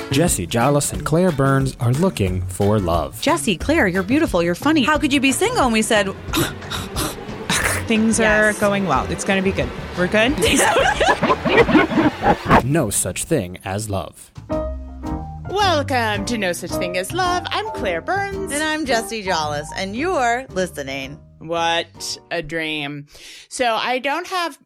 Jesse Jollis and Claire Burns are looking for love. Jesse, Claire, you're beautiful. You're funny. How could you be single? And we said, things are going well. It's going to be good. We're good? No such thing as love. Welcome to No Such Thing as Love. I'm Claire Burns. And I'm Jesse Jollis, and you're listening. What a dream. So I don't have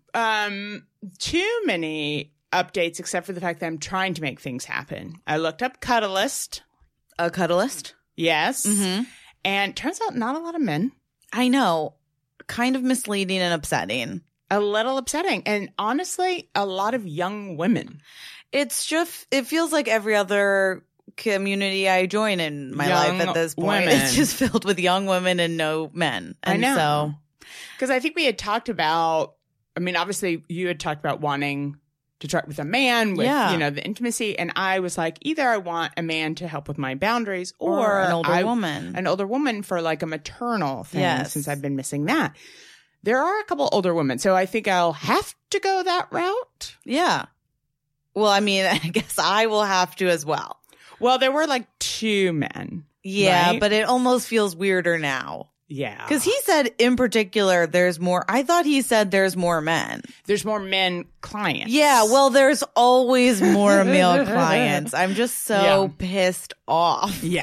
too many updates except for the fact that I'm trying to make things happen. I looked up Cuddlist. A cuddlist? Yes. Mm-hmm. And turns out not a lot of men. I know. Kind of misleading and upsetting. A little upsetting. And honestly, a lot of young women. It's just, it feels like every other community I join in my life at this point. Women. It's just filled with young women and no men. And I know. So, because I think we had talked about, I mean, obviously you had talked about wanting to try with a man with, Yeah. you know, the intimacy. And I was like, either I want a man to help with my boundaries or an older woman. An older woman for like a maternal thing, Yes. since I've been missing that. There are a couple older women, so I think I'll have to go that route. Yeah. Well, I mean, I guess I will have to as well. Well, there were like 2 men. Yeah, right? but it almost feels weirder now. Yeah. Because he said in particular, there's more. I thought he said there's more men. There's more men clients. Yeah, well, there's always more male clients. I'm just so pissed off. Yeah.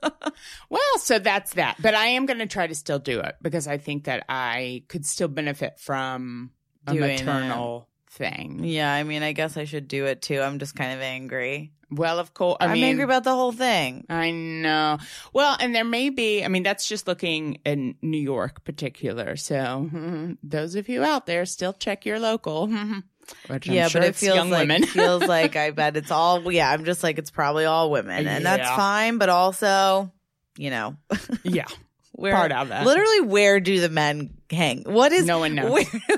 Well, so that's that. But I am going to try to still do it because I think that I could still benefit from a Doing maternal thing. Yeah, I mean, I guess I should do it too. I'm just kind of angry. Well, of course. I'm angry about the whole thing. I know. Well, and there may be, I mean, that's just looking in New York particular. So those of you out there, still check your local. Which I'm sure but it it's feels young like women. I bet it's all. Yeah, I'm just like it's probably all women, and that's Yeah. fine. But also, you know, Yeah. where, Part of that. Literally, where do the men hang? What is No one knows.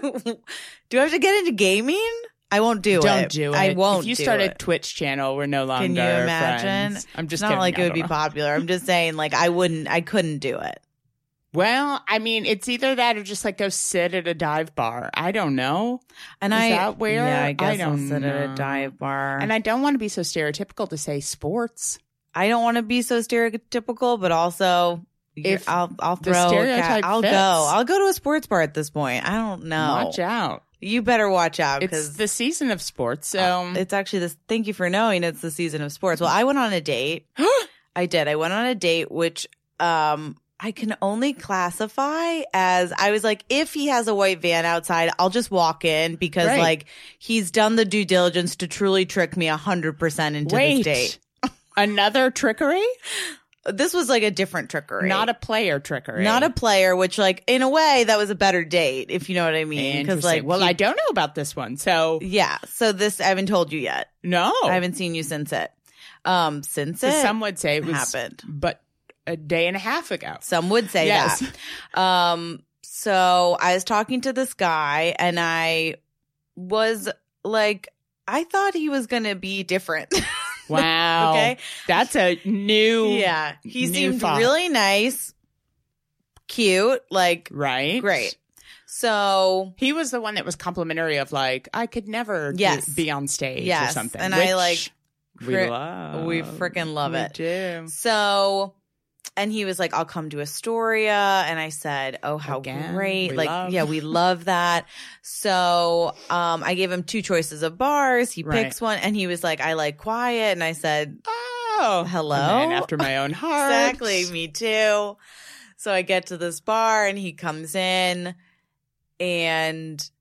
Do I have to get into gaming? I won't do it. Don't do it. I won't. If you do start a it. Twitch channel, we're no longer Can you imagine? friends. I'm just it's not kidding. like I it would don't be know. popular. I'm just saying, like I couldn't do it. Well, I mean, it's either that or just like go sit at a dive bar. I don't know. And Is that where? Yeah, I guess I'll don't sit at know. a dive bar. And I don't want to be so stereotypical to say sports. I don't want to be so stereotypical, but also If I'll the throw. stereotype I'll fits. go. I'll go to a sports bar at this point. I don't know. Watch out. You better watch out It's because the season of sports. So it's actually this. Thank you for knowing it's the season of sports. Well, I went on a date. I did. I went on a date, which I can only classify as I was like, if he has a white van outside, I'll just walk in because Right. like he's done the due diligence to truly trick me 100% into this date. Another trickery? This was like a different trickery. Not a player trickery. Not a player, which like in a way that was a better date, if you know what I mean. Interesting. like, Well, I don't know about this one. So yeah. So this I haven't told you yet. no. I haven't seen you since it. Since So it some would say it was happened. but a day and a half ago. Some would say Yes. that. So I was talking to this guy and I was like, I thought he was going to be different. Wow. Okay. That's a new Yeah. He new seemed thought. really nice, cute, like right. great. So He was the one that was complimentary of like, I could never Yes. be on stage or Yes. something. And which I, like, we love. we freaking love We it. do. So, and he was like, I'll come to Astoria. And I said, oh, how Again, great. we Like, love. yeah, we love that. So, I gave him 2 choices of bars. He Right. picks one and he was like, I like quiet. And I said, Oh, hello. a man after my own heart. exactly. Me too. So I get to this bar and he comes in and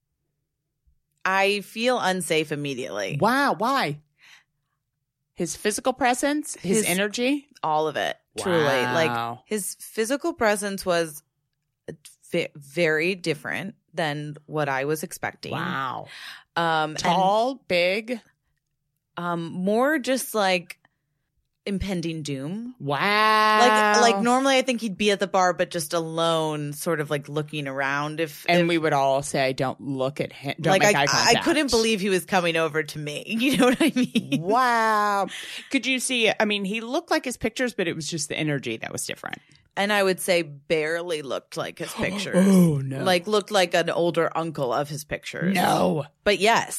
I feel unsafe immediately. Wow. Why? His physical presence, his His- energy. All of it. Truly. Like Wow. his physical presence was very different than what I was expecting. Wow. And, Tall, big. more just like impending doom. Wow. Like normally I think he'd be at the bar, but just alone, sort of like looking around. If we would all say, "Don't look at him. Don't like make eye I contact." couldn't believe he was coming over to me. You know what I mean? Wow. Could you see? I mean, he looked like his pictures, but it was just the energy that was different. And I would say barely looked like his pictures. Oh, no. Like looked like an older uncle of his pictures. No. But yes.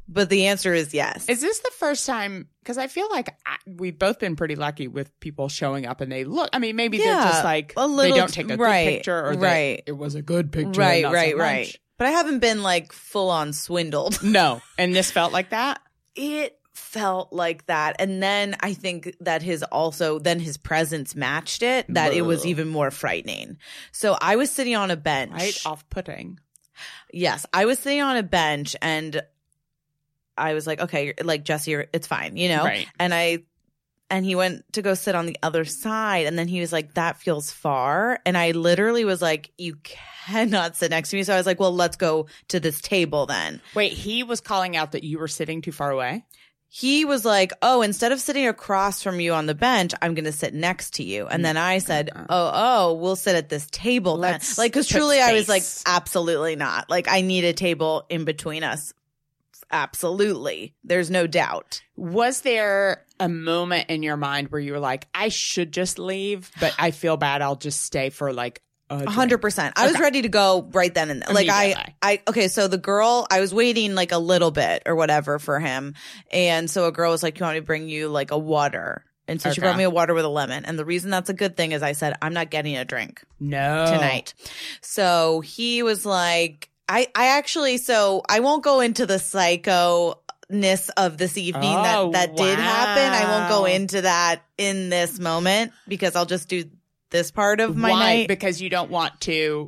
But the answer is yes. Is this the first time? Because I feel like we've both been pretty lucky with people showing up and they look. I mean, maybe they're just like, they don't take a good picture or it was a good picture. Right. Right. But I haven't been like full on swindled. No. And this felt like that? It felt like that. And then I think that his presence matched it, that it was even more frightening. So I was sitting on a bench. Right? Off-putting. Yes. I was sitting on a bench and I was like, okay, like, Jesse, it's fine, you know? Right. And he went to go sit on the other side. And then he was like, that feels far. And I literally was like, you cannot sit next to me. So I was like, well, let's go to this table then. Wait, he was calling out that you were sitting too far away? He was like, oh, instead of sitting across from you on the bench, I'm going to sit next to you. And then I said, we'll sit at this table then. Like, because truly I was like, absolutely not. Like, I need a table in between us. Absolutely. There's no doubt. Was there a moment in your mind where you were like, I should just leave, but I feel bad. I'll just stay for like 100%. I was ready to go right then and there. Like okay, so the girl, I was waiting like a little bit or whatever for him. And so a girl was like, you want me to bring you like a water? And so she brought me a water with a lemon. And the reason that's a good thing is I said, I'm not getting a drink tonight. So he was like, I actually, so I won't go into the psycho-ness of this evening that did happen. I won't go into that in this moment because I'll just do this part of my night. Because you don't want to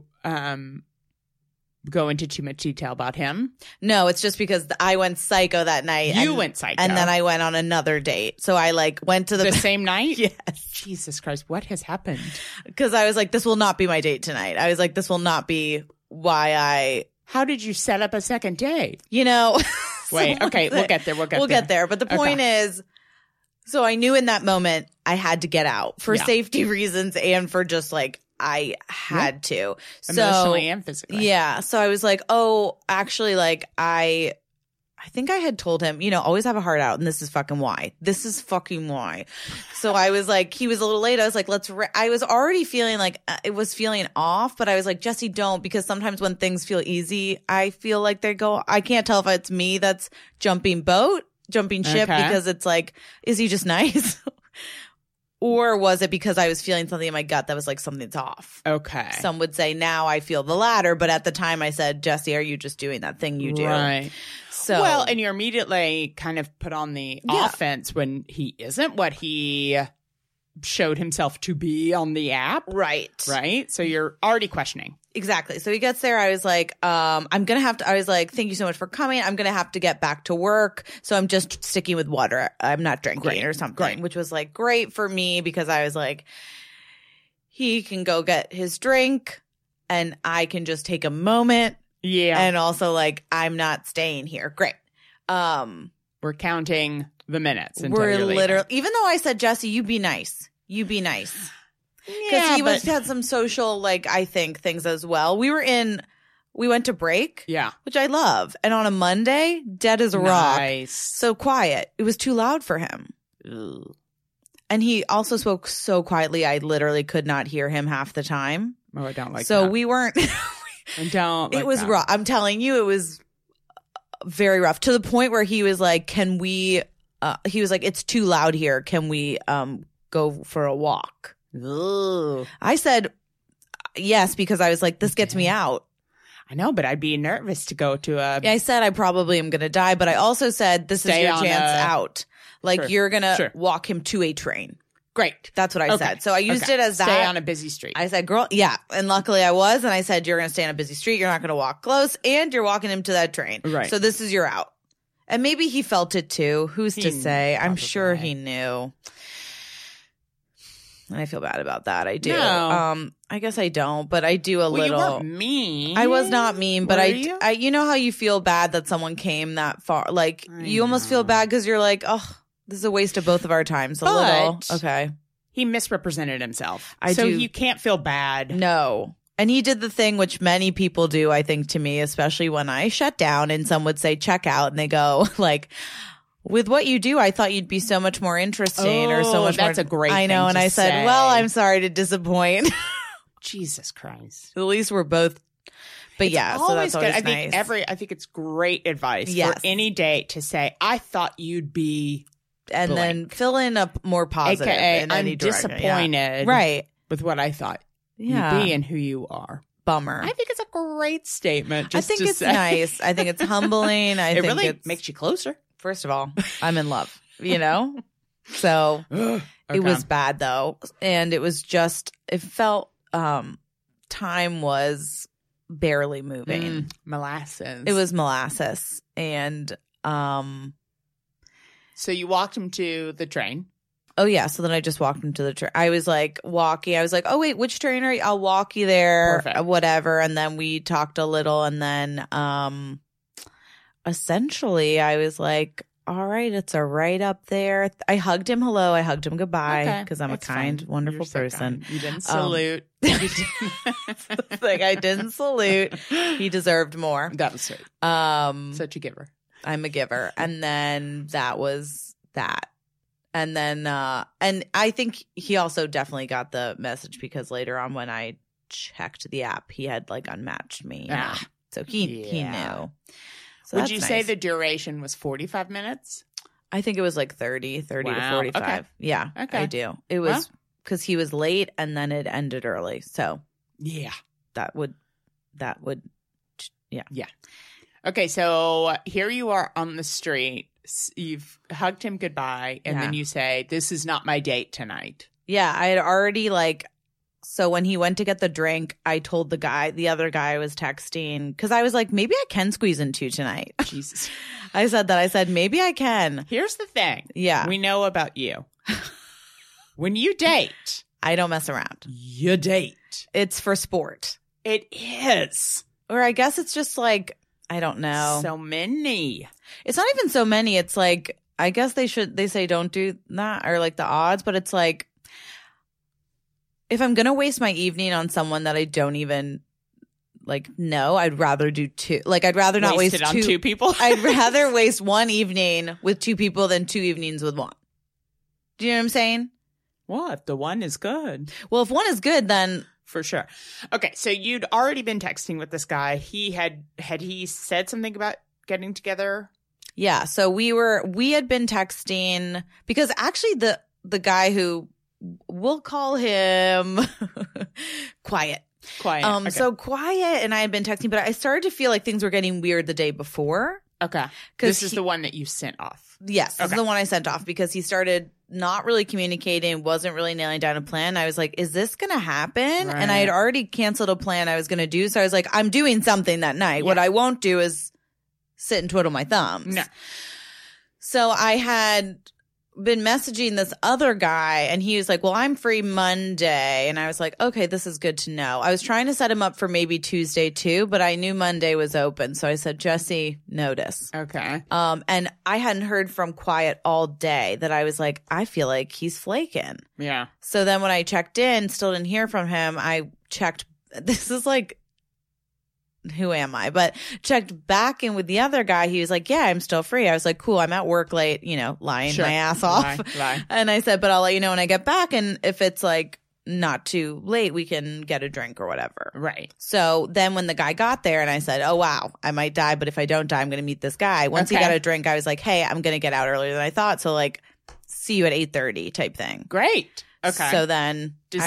go into too much detail about him? No, it's just because I went psycho that night. You went psycho. And then I went on another date. So I like went to the same night? Yes. Jesus Christ, what has happened? Because I was like, this will not be my date tonight. I was like, this will not be why How did you set up a second date? You know. Wait, okay, we'll get there. We'll get there. But the point is, so I knew in that moment I had to get out for safety reasons and for just like, I had to. So, emotionally and physically. Yeah. So I was like, oh, actually, like, I think I had told him, you know, always have a heart out. And this is fucking why. This is fucking why. So I was like, he was a little late. I was like, I was already feeling like it was feeling off, but I was like, Jesse, don't, because sometimes when things feel easy, I feel like I can't tell if it's me that's jumping ship because it's like, is he just nice? Or was it because I was feeling something in my gut that was like something's off? Okay. Some would say now I feel the latter, but at the time I said, Jesse, are you just doing that thing you do? Right. So, well, and you're immediately kind of put on the offense when he isn't what he showed himself to be on the app. Right. Right? So you're already questioning. Exactly. So he gets there. I was like, I was like, thank you so much for coming. I'm going to have to get back to work. So I'm just sticking with water. I'm not drinking or something, which was like great for me because I was like, he can go get his drink and I can just take a moment. Yeah. And also like, I'm not staying here. Great. We're counting the minutes. We're literally, even though I said, Jesse, you be nice. You be nice. Because he must have had some social, like, I think, things as well. We went to break. Yeah. Which I love. And on a Monday, dead as a rock. Nice. So quiet. It was too loud for him. Ugh. And he also spoke so quietly, I literally could not hear him half the time. Oh, I don't like that. So we weren't. I don't like It was that. rough. I'm telling you, it was very rough. To the point where he was like, can we, he was like, it's too loud here. Can we go for a walk? Ugh. I said yes because I was like, this gets me out. I know, but I'd be nervous to go to a... I said I probably am going to die, but I also said this is your chance out. Like, you're going to walk him to a train. Great. That's what I said. So I used it as that. Stay on a busy street. I said, girl, yeah. And luckily I was. And I said, you're going to stay on a busy street. You're not going to walk close. And you're walking him to that train. Right. So this is your out. And maybe he felt it too. Who's to say? Probably. I'm sure he knew. And I feel bad about that. I do. No. I guess I don't, but I do a little. You weren't mean. I was not mean, but you? you know how you feel bad that someone came that far. Like you almost feel bad because you're like, oh, this is a waste of both of our times. A little. Okay. He misrepresented himself. So you can't feel bad. No. And he did the thing which many people do, I think, to me, especially when I shut down and some would say check out and they go like, with what you do, I thought you'd be so much more interesting or so much more. That's a great I know. thing And to I said, say. well, I'm sorry to disappoint. Jesus Christ. At least we're both But yeah, so that's always I nice. think I think it's great advice Yes. for any date to say, I thought you'd be and blank. then fill in a more positive. AKA, in I'm any direction. disappointed Yeah. Right. with what I thought Yeah. you'd be and who you are. Bummer. I think it's a great statement. I Just think to it's say. nice. I think it's humbling. I It think really it's, makes you closer. first of all, I'm in love, you know? So it was bad though. And it was just, it felt, time was barely moving. Molasses. It was molasses. And, So you walked him to the train. oh yeah. So then I just walked him to the train. I was like walking. I was like, oh wait, which train are you? I'll walk you there. Perfect. Whatever. And then we talked a little and then, essentially I was like, all right, it's a right up there. I hugged him hello. I hugged him goodbye because I'm a That's kind, fine. wonderful You're so person. kind. You didn't salute. Like I didn't salute. He deserved more. That was sweet. Such a giver. I'm a giver. And then that was that. And then and I think he also definitely got the message because later on when I checked the app, he had like unmatched me. You know? So he knew. So Would that's you say nice. the duration was 45 minutes? I think it was like 30 to Wow. 45. Okay. Yeah, Okay. I do. It was because he was late and then it ended early. So Yeah. that would, Okay, so here you are on the street. You've hugged him goodbye, and then Yeah. you say, "This is not my date tonight." yeah, I had already like, so when he went to get the drink, I told the other guy I was texting, because I was like, maybe I can squeeze in two tonight. Jesus. I said that. I said, maybe I can. Here's the thing. Yeah. We know about you. When you date, I don't mess around. you date. It's for sport. It is. Or I guess it's just like, I don't know. So many. It's not even so many. It's like, I guess they say don't do that, or like the odds, but it's like, if I'm going to waste my evening on someone that I don't even like know, I'd rather do two. Like, I'd rather not waste Wasted on two people. I'd rather waste one evening with two people than two evenings with one. Do you know what I'm saying? Well, if the one is good. Well, if one is good, then For sure. Okay, so you'd already been texting with this guy. He had he said something about getting together? yeah. So we had been texting because actually the guy who, we'll call him Quiet. Quiet. Okay. So Quiet and I had been texting, but I started to feel like things were getting weird the day before. Okay. 'Cause This is the one that you sent off. Yes, this Okay. is the one I sent off because he started not really communicating, wasn't really nailing down a plan. I was like, is this going to happen? And I had Right. already canceled a plan I was going to do. So I was like, I'm doing something that night. What Yeah. I won't do is sit and twiddle my thumbs. No. So I had been messaging this other guy and he was like, well, I'm free Monday. And I was like, okay, this is good to know. I was trying to set him up for maybe Tuesday too, but I knew Monday was open. So I said, Jesse, notice. Okay. And I hadn't heard from Quiet all day that I was like, I feel like he's flaking. Yeah. So then when I checked in, still didn't hear from him. I checked, this is like, who am I? But checked back in with the other guy. He was like, yeah, I'm still free. I was like, cool. I'm at work late, lying Sure. my ass off. Lie. And I said, but I'll let you know when I get back. And if it's like not too late, we can get a drink or whatever. Right. So then when the guy got there and I said, oh, wow, I might die, but if I don't die, I'm going to meet this guy. Once he Okay. got a drink, I was like, hey, I'm going to get out earlier than I thought. So like, see you at 8:30 type thing. Great. Okay. So then does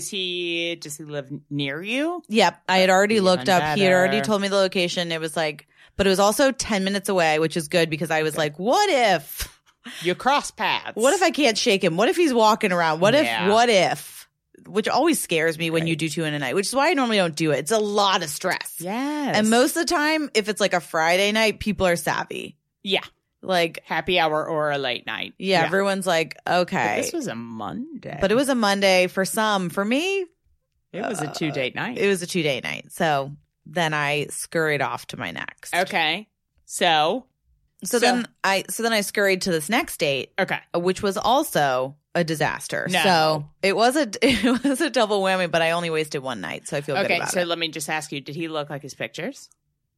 he live near you? Yep. I had already Even looked up. He had already better. told me the location. It was like, but it was also 10 minutes away, which is good because I was like, what if You cross paths. What if I can't shake him? What if he's walking around? What if? Which always scares me when you do two in a night, which is why I normally don't do it. It's a lot of stress. Yes. And most of the time, if it's like a Friday night, people are savvy. Yeah. Like, Happy hour or a late night. yeah. Everyone's like, But okay. this was a Monday. But it was a Monday for some. For me, It was a 2-date night. it was a 2-day night. So then I scurried off to my next. Okay. So Then I scurried to this next date, okay. which was also a disaster. No. So it was a double whammy, but I only wasted one night, so I feel good Okay, about so it. let me just ask you, did he look like his pictures?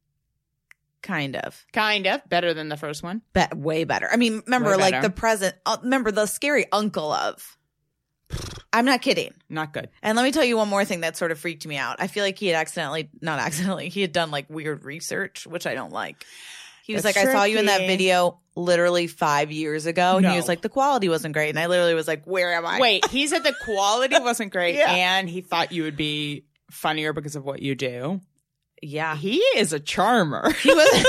Kind of. Kind of. Better than the first one? Way better. I mean, remember, Way like better. remember the scary uncle of I'm not kidding. Not good. And let me tell you one more thing that sort of freaked me out. I feel like he had he had done like weird research, which I don't like. He was That's like, I saw you in that tricky. video literally 5 years ago. And No. he was like, the quality wasn't great. And I literally was like, where am I? Wait, he said the quality wasn't great Yeah. and he thought you would be funnier because of what you do. Yeah. He is a charmer. He was.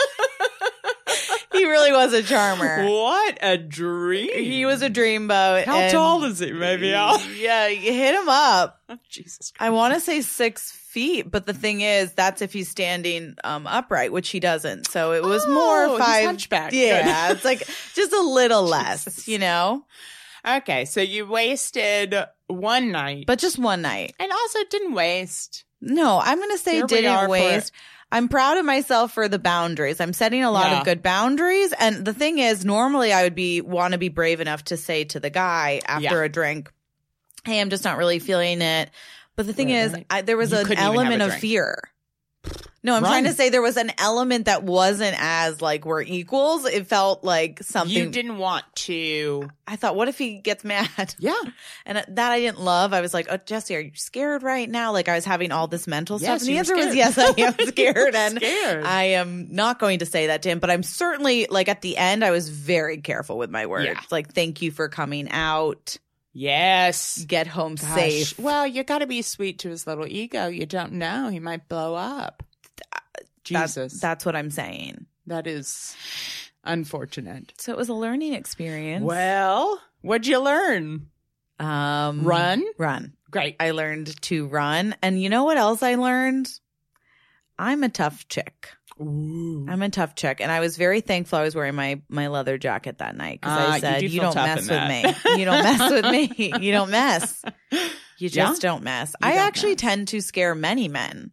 He really was a charmer. What a dream. He was a dreamboat. How tall is he? Maybe I'll... Yeah, you hit him up. Oh, Jesus Christ. I want to say 6 feet, but the thing is, that's if he's standing upright, which he doesn't. So it was more he's 5. hunchback. Yeah, it's like just a little less, you know, Okay, so you wasted one night, but just one night. and also didn't waste. No, I'm going to say Here we are didn't for- waste. I'm proud of myself for the boundaries. I'm setting a lot Yeah. of good boundaries. And the thing is, normally I would want to be brave enough to say to the guy after Yeah. a drink, hey, I'm just not really feeling it. But the thing is, Right. there was You an couldn't even have element a of drink. fear. No, I'm Run. trying to say there was an element that wasn't as like we're equals. It felt like something. You didn't want to. I thought, what if he gets mad? Yeah. And that I didn't love. I was like, oh, Jesse, are you scared right now? Like I was having all this mental Yes, stuff. And the you were answer was scared. yes, I am You scared. were And scared. I am not going to say that to him, but I'm certainly like at the end, I was very careful with my words. Yeah. Like, thank you for coming out. Yes. Get home Gosh. safe. Well, you got to be sweet to his little ego. You don't know. He might blow up. Jesus. That's what I'm saying. That is unfortunate. So it was a learning experience. Well, what'd you learn? Run? Run. Great. I learned to run. And you know what else I learned? I'm a tough chick. Ooh. I'm a tough chick. And I was very thankful I was wearing my leather jacket that night because I you said, do you feel don't tough mess in with that." me. You don't mess with me. You don't mess. You just Yeah. don't mess. You I don't actually mess. tend to scare many men,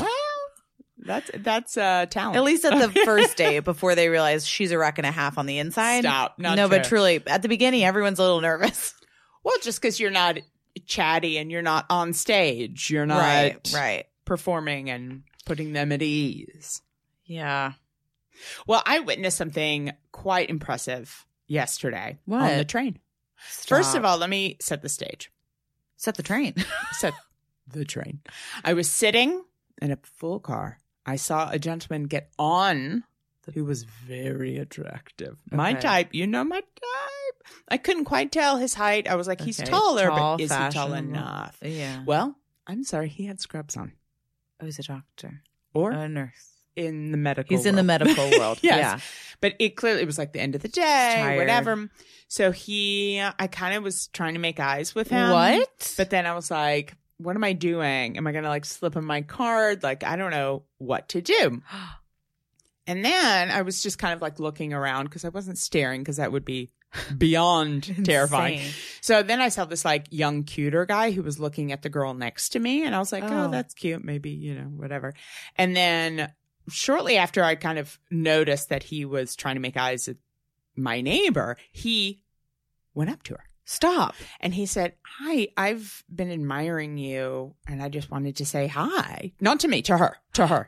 That's talent. at least at the first date before they realize she's a wreck and a half on the inside. Stop. Not no, but true. truly, at the beginning, everyone's a little nervous. Well, just because you're not chatty and you're not on stage, you're not Right. performing and putting them at ease. Yeah. Well, I witnessed something quite impressive yesterday What? on the train. First of all, let me set the stage. set the train. Set the train. I was sitting in a full car. I saw a gentleman get on who was very attractive. My Okay. type, you know my type. I couldn't quite tell his height. I was like, he's Okay, taller, tall, but is he tall fashionable. enough? Yeah. Well, I'm sorry, he had scrubs on. Oh, he's a doctor. Or A nurse. in the medical He's in the world. medical world. Yes. Yeah. But it was like the end of the day, Tired. whatever. So I kind of was trying to make eyes with him. What? But then I was like, what am I doing? Am I going to like slip him my card? Like, I don't know what to do. And then I was just kind of like looking around because I wasn't staring because that would be beyond terrifying. Insane. So then I saw this like young, cuter guy who was looking at the girl next to me. And I was like, oh, Oh. that's cute. Maybe, whatever. And then shortly after I kind of noticed that he was trying to make eyes at my neighbor, he went up to her. Stop. And he said, hi, I've been admiring you. And I just wanted to say hi. Not to me, to her.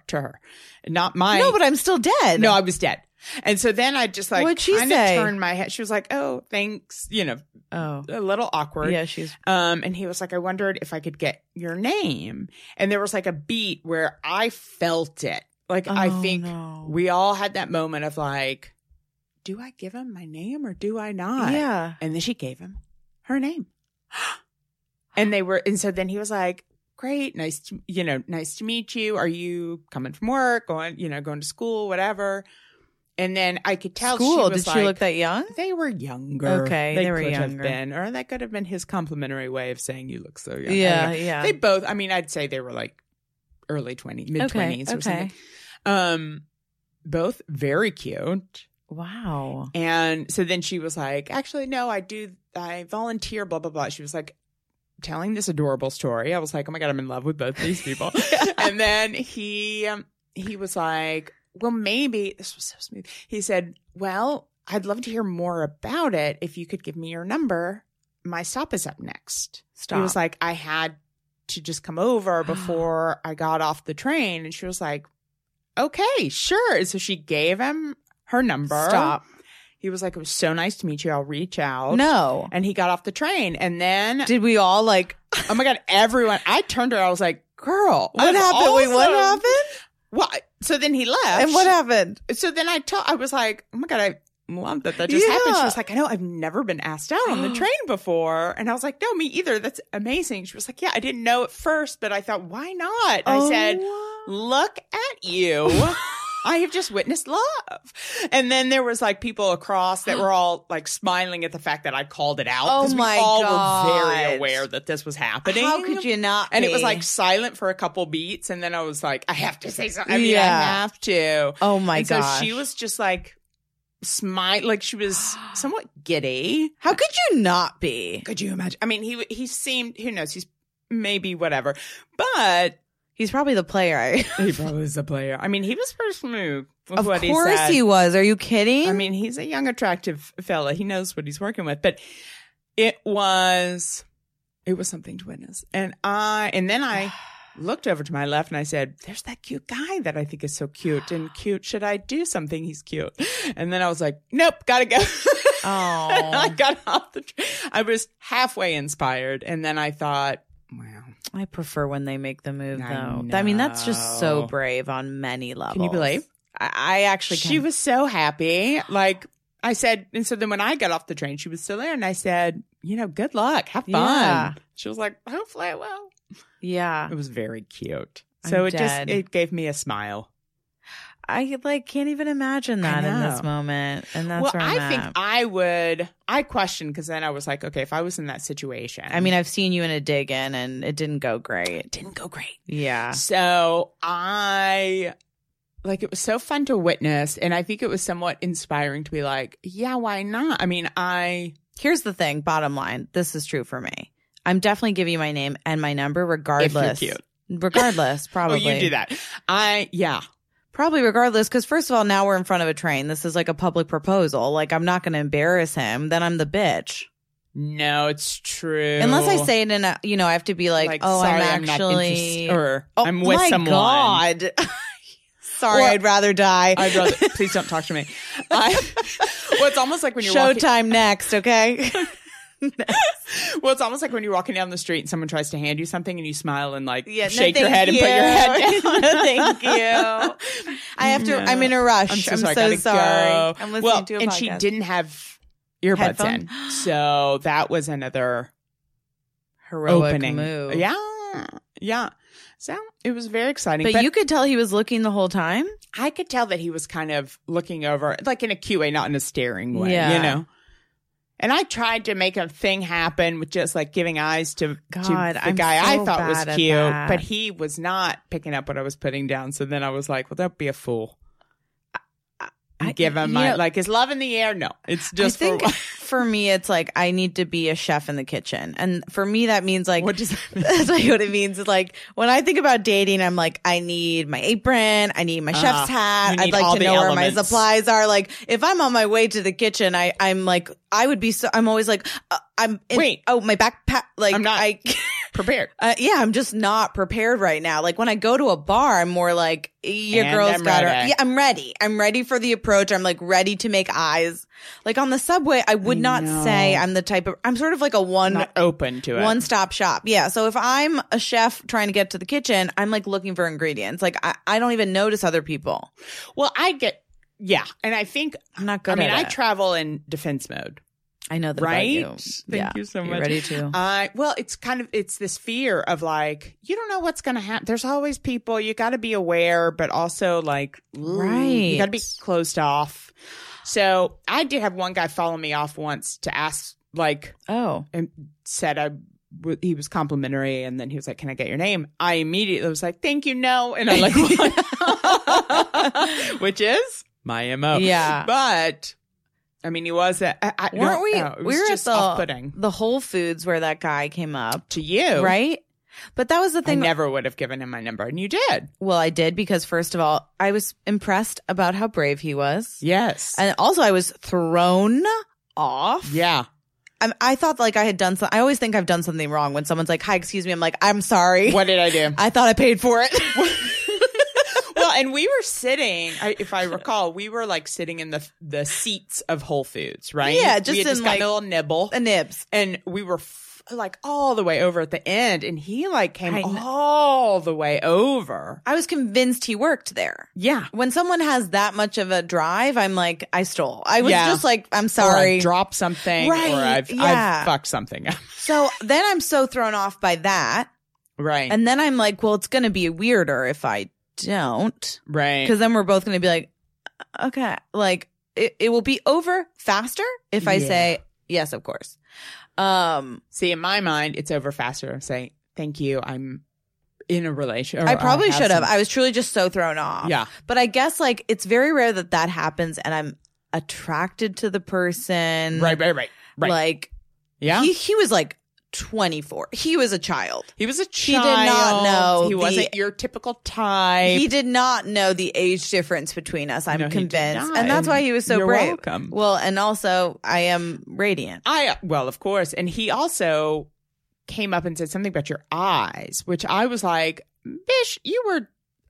Not my. No, but I'm still dead. No, I was dead. And so then I just like What'd she kind of say? turned my head. She was like, oh, thanks. Oh. A little awkward. Yeah, she's. And he was like, I wondered if I could get your name. And there was like a beat where I felt it. Like, I Oh, think no. we all had that moment of like, do I give him my name or do I not? Yeah. And then she gave him her name. And so then he was like, great. Nice to meet you. Are you coming from work, going to school, whatever? And then I could tell School. she was Did she like, look that young? they were younger. Okay, they were could younger. have been, or that could have been his complimentary way of saying you look so young. I Yeah, don't know. yeah. They both, I mean, I'd say they were like early 20s, mid 20s or something. Both very cute. Wow. And so then she was like, actually, no, I volunteer, blah, blah, blah. She was like telling this adorable story. I was like, oh my God, I'm in love with both these people. And then he was like, well, maybe this was so smooth. He said, well, I'd love to hear more about it. If you could give me your number, my stop is up next. Stop. He was like, I had to just come over before I got off the train. And she was like, okay, sure. So she gave him her number. Stop. He was like, it was so nice to meet you. I'll reach out. No. And he got off the train. And then, Did we all like, oh my God, everyone, I turned to her. I was like, girl, what happened? Wait, what happened? Well, so then he left. And what happened? So then I was like, oh my God, I love that just happened. She was like, I know, I've never been asked out on the train before. And I was like, no, me either. That's amazing. She was like, yeah, I didn't know at first, but I thought, why not? I said, look at you. I have just witnessed love. And then there was like people across that were all like smiling at the fact that I called it out. Oh because my we all God. were very aware that this was happening. How could you not And it be? was like silent for a couple beats. And then I was like, I have to say something. I mean, Yeah. I have to. Oh my and gosh. So she was just like, smile, like she was somewhat giddy. How could you not be? Could you imagine? I mean, he seemed, who knows, he's maybe whatever. But He's probably the player. he probably is a player. I mean, he was very smooth with Of what course he said. he was. Are you kidding? I mean, he's a young, attractive fella. He knows what he's working with. But it was something to witness. And then I looked over to my left and I said, there's that cute guy that I think is so cute and cute. Should I do something? He's cute. And then I was like, nope, gotta go. Oh. I got off the train. I was halfway inspired. And then I thought, wow. I prefer when they make the move, I though. I mean, that's just so know. brave on many levels. Can you believe? I actually can. She was so happy. Like I said, and so then when I got off the train, she was still there. And I said, good luck. Have fun. Yeah. She was like, hopefully I will. Yeah. It was very cute. I'm So dead. it gave me a smile. I can't even imagine that in this know. moment. And that's Well, where I'm I at. think I questioned because then I was like, okay, if I was in that situation. I mean, I've seen you in a dig in and it didn't go great. it didn't go great. Yeah. So it was so fun to witness. And I think it was somewhat inspiring to be like, yeah, why not? I mean, Here's the thing, bottom line. This is true for me. I'm definitely giving you my name and my number regardless. If you're cute. Regardless, probably. Oh, you do that. Yeah. Probably regardless, because first of all, now we're in front of a train. This is like a public proposal. Like, I'm not going to embarrass him. Then I'm the bitch. No, it's true. Unless I say it in a, I have to be like, oh, sorry, I'm not actually. interested, or Oh, I'm with my someone. God. Sorry, Or- I'd rather die. I'd rather, please don't talk to me. It's almost like when you're Showtime next, okay? Well, it's almost like when you're walking down the street and someone tries to hand you something and you smile and shake no, your head and put your head down. No, thank you. I have to. I'm in a rush. I'm so gotta sorry. go. I'm listening to a and podcast. she didn't have earbuds Headphone? in, so that was another Heroic opening. move. Yeah. So it was very exciting. But you could tell he was looking the whole time. I could tell that he was kind of looking over, like in a cute way, not in a staring way. Yeah. And I tried to make a thing happen with just like giving eyes to God, the I'm guy so I thought was bad at cute, that. but he was not picking up what I was putting down. So then I was like, well, don't be a fool. Give him is love in the air? No, it's just I think for for me, it's like I need to be a chef in the kitchen, and for me that means like what does that mean? that's like what it means. It's like when I think about dating, I'm like, I need my apron, I need my chef's hat. you I'd need like all to the know where elements. my supplies are. Like if I'm on my way to the kitchen, I'm like, I would be so. I'm always like, Wait. oh, my backpack. Like I'm not prepared. Yeah, I'm just not prepared right now. Like when I go to a bar, I'm more like, your And girl's I'm got her. ready. Yeah, I'm ready. I'm ready for the approach. I'm like ready to make eyes. Like on the subway, I would not know. say I'm the type of, I'm sort of like a Not open to it. one-stop shop. Yeah. So if I'm a chef trying to get to the kitchen, I'm like looking for ingredients. Like I don't even notice other people. Well, and I think I'm not good at I it. travel in defense mode. I know that Right? about you. Thank you so You're much. ready to. Well, it's this fear of like, you don't know what's going to happen. There's always people. You got to be aware, but also like, Right. you got to be closed off. So I did have one guy follow me off once to ask, like, Oh. and said he was complimentary, and then he was like, "Can I get your name?" I immediately was like, "Thank you, no," and I'm like, what? Which is my MO. Yeah. But I mean, he was Weren't we? It was We were just at off-putting the Whole Foods where that guy came up. to you, Right? But that was the I thing. never would have given him my number, and you did. Well, I did because first of all, I was impressed about how brave he was. Yes. And also I was thrown off. Yeah. I thought like I had done something. I always think I've done something wrong when someone's like, hi, excuse me. I'm like, I'm sorry. What did I do? I thought I paid for it. Well, Well, and we were sitting, if I recall, we were like sitting in the seats of Whole Foods, right? Yeah, we just had in just gotten like a little nibble. a nibs. And we were like all the way over at the end, and he like came I know. all the way over. I was convinced he worked there. Yeah. When someone has that much of a drive, I'm like, I stole. I was Yeah. just like, I'm Or sorry. I've dropped something, Right, or I've yeah. fucked something up. So then I'm so thrown off by that. Right. And then I'm like, well, it's going to be weirder if I don't. right. Because then we're both going to be like, okay, like it will be over faster if I Yeah. say, yes, of course. See, in my mind, it's over faster. I'm saying, thank you. I'm in a relationship. I probably have should have. some- I was truly just so thrown off. Yeah. But I guess like it's very rare that happens and I'm attracted to the person. Right. Like Yeah. he was like 24. He was a child. He was a He child. did not know He the- wasn't your typical type. He did not know the age difference between us. I'm No, he did convinced. not. And that's why he was so You're brave. welcome. Well, and also I am radiant. Well, of course. And he also came up and said something about your eyes, which I was like, Bish, you were